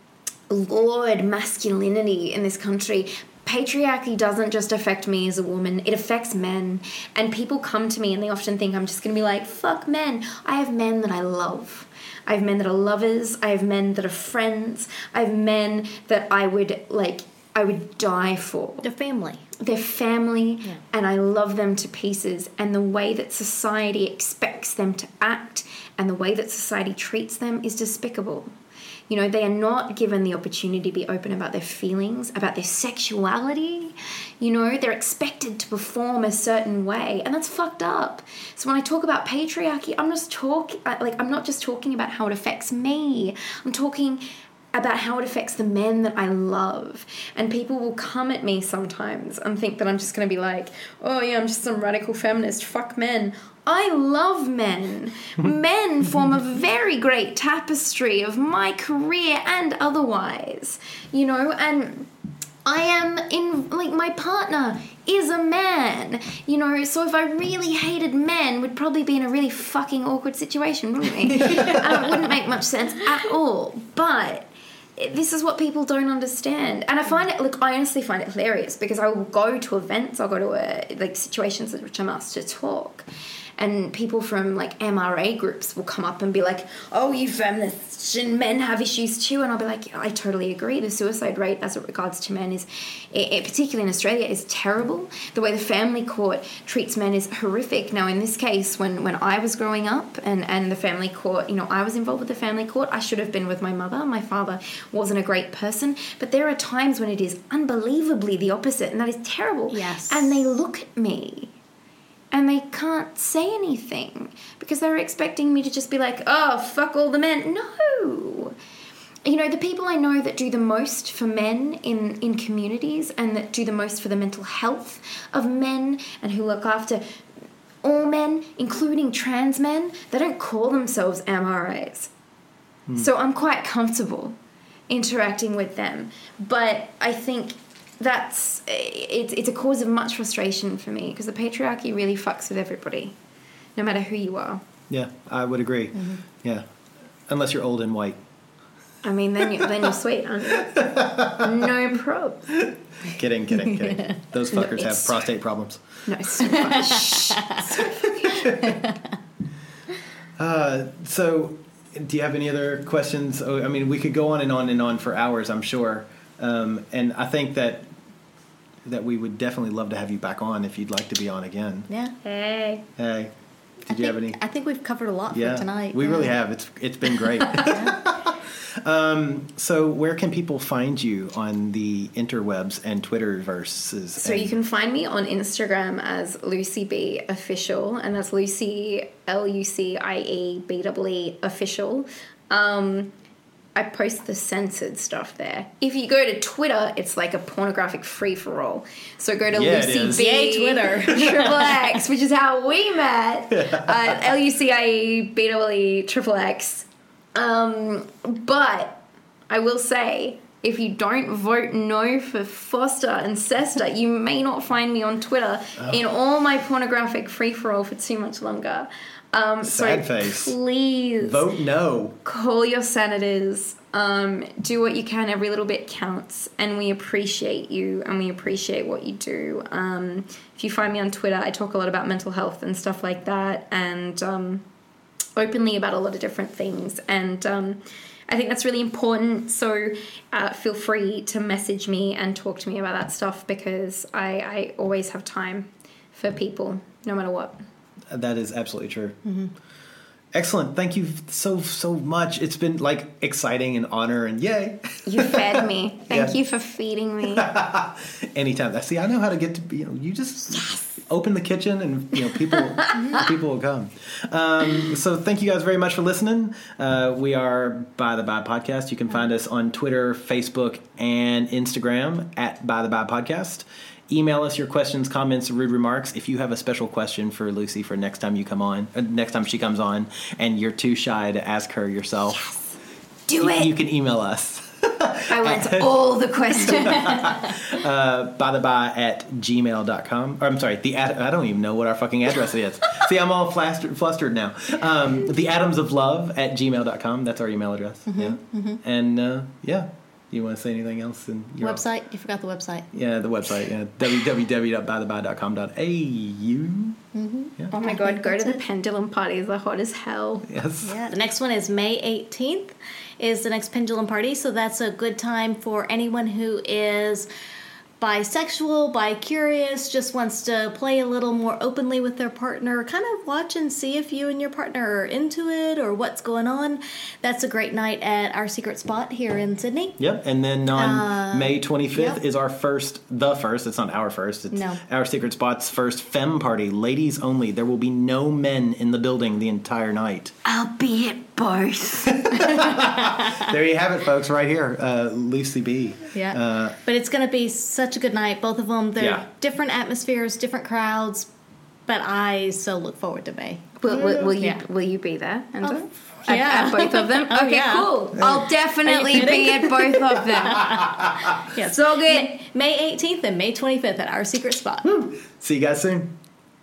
laud masculinity in this country. Patriarchy doesn't just affect me as a woman, it affects men. And people come to me and they often think I'm just going to be like, fuck men. I have men that I love. I have men that are lovers. I have men that are friends. I have men that I would, like, I would die for. Their family. Their family, Yeah. and I love them to pieces. And the way that society expects them to act and the way that society treats them is despicable. You know, they are not given the opportunity to be open about their feelings, about their sexuality. You know, they're expected to perform a certain way, and that's fucked up. So when I talk about patriarchy, I'm just talking like I'm not just talking about how it affects me. I'm talking about how it affects the men that I love. And people will come at me sometimes and think that I'm just going to be like, oh yeah, I'm just some radical feminist, fuck men. I love men. Men form a very great tapestry of my career and otherwise, you know, and I am in, like, my partner is a man, you know, so if I really hated men, we'd probably be in a really fucking awkward situation, wouldn't we? um, it wouldn't make much sense at all, but this is what people don't understand. And I find it, look, I honestly find it hilarious because I will go to events, I'll go to a, like situations in which I'm asked to talk, and people from like M R A groups will come up and be like, oh, you feminists and men have issues too. And I'll be like, yeah, I totally agree. The suicide rate as it regards to men is, it, it, particularly in Australia, is terrible. The way the family court treats men is horrific. Now, in this case, when, when I was growing up and, and the family court, you know, I was involved with the family court, I should have been with my mother. My father wasn't a great person. But there are times when it is unbelievably the opposite, and that is terrible. Yes. And they look at me and they can't say anything because they're expecting me to just be like, oh, fuck all the men. No. You know, the people I know that do the most for men in, in communities and that do the most for the mental health of men and who look after all men, including trans men, they don't call themselves M R As. Hmm. So I'm quite comfortable interacting with them. But I think that's it's it's a cause of much frustration for me because the patriarchy really fucks with everybody, no matter who you are. Yeah, I would agree. Mm-hmm. Yeah, unless you're old and white. I mean, then you then you're sweet, aren't you? No probs. Kidding, kidding, kidding. Those fuckers No, have prostate problems. No, so fucking so fucking uh, so, do you have any other questions? Oh, I mean, we could go on and on and on for hours, I'm sure. Um, and I think that that we would definitely love to have you back on if you'd like to be on again. Yeah. Hey. Hey, did I you have think, any? I think we've covered a lot Yeah, for tonight. we yeah. really have. It's it's been great. Um, so where can people find you on the interwebs and Twitterverses? So you can find me on Instagram as Lucy B Official, and that's Lucy, L U C I E B E E Official. Um, I post the censored stuff there. If you go to Twitter, it's like a pornographic free-for-all. So go to Yeah, it Lucy is. B Yay, Twitter. Triple X, which is how we met. Uh, L U C I E B E E Triple X. Um, but I will say, if you don't vote no for Foster and Sesta, you may not find me on Twitter oh. in all my pornographic free-for-all for too much longer. Um, Sad so face. Please vote no. Call your senators. Um, do what you can. Every little bit counts, and we appreciate you, and we appreciate what you do. Um, if you find me on Twitter, I talk a lot about mental health and stuff like that, and um, openly about a lot of different things. And um, I think that's really important. So uh, feel free to message me and talk to me about that stuff, because I, I always have time for people, no matter what. That is absolutely true. Mm-hmm. Excellent. Thank you so, so much. It's been like exciting and honor and yay. You fed me. Thank Yeah. you for feeding me. Anytime. See, I know how to get to be, you know, you just yes. open the kitchen and, you know, people, people will come. Um, so thank you guys very much for listening. Uh, we are By the By Podcast. You can find us on Twitter, Facebook, and Instagram at By the By Podcast. Email us your questions, comments, rude remarks. If you have a special question for Lucy for next time you come on, uh, next time she comes on, and you're too shy to ask her yourself, yes. Do y- it. You can email us. I want all the questions. uh, by the by at gmail dot com. Or I'm sorry, the ad- I don't even know what our fucking address is. See, I'm all flustered, flustered now. Um, the Atoms of Love at gmail dot com. That's our email address. Mm-hmm, yeah. Mm-hmm. And uh, yeah. You want to say anything else? In your website? You forgot the website. Yeah, the website. Yeah, w w w dot by the by dot com dot a u. Mm-hmm. Yeah. Oh my God, go to the Pendulum Party. They're hot as hell. Yes. Yeah. The next one is May eighteenth is the next Pendulum Party. So that's a good time for anyone who is bisexual, bi-curious, just wants to play a little more openly with their partner, kind of watch and see if you and your partner are into it or what's going on. That's a great night at Our Secret Spot here in Sydney. Yep, and then on uh, May twenty-fifth yep. is our first, the first, it's not our first, it's no. Our Secret Spot's first femme party, ladies only. There will be no men in the building the entire night. I'll be at both. There you have it, folks, right here, uh, Lucy B. Yeah, uh, but it's going to be such a good night. Both of them, they're yeah. different atmospheres, different crowds, but I so look forward to May. Will, will, will you yeah. will you be there? And oh, at, yeah. at both of them? Oh, okay, yeah. cool. I'll definitely be at both of them. Yeah, so good. May, May eighteenth and May twenty-fifth at Our Secret Spot. Woo. See you guys soon.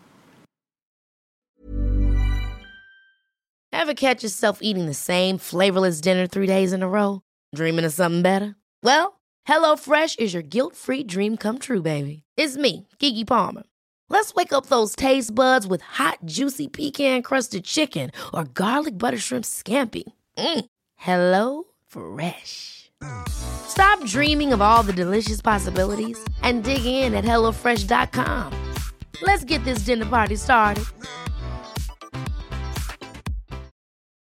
Ever catch yourself eating the same flavorless dinner three days in a row? Dreaming of something better? Well, HelloFresh is your guilt-free dream come true, baby. It's me, Keke Palmer. Let's wake up those taste buds with hot, juicy pecan-crusted chicken or garlic butter shrimp scampi. Mm. Hello Fresh. Stop dreaming of all the delicious possibilities and dig in at hello fresh dot com. Let's get this dinner party started.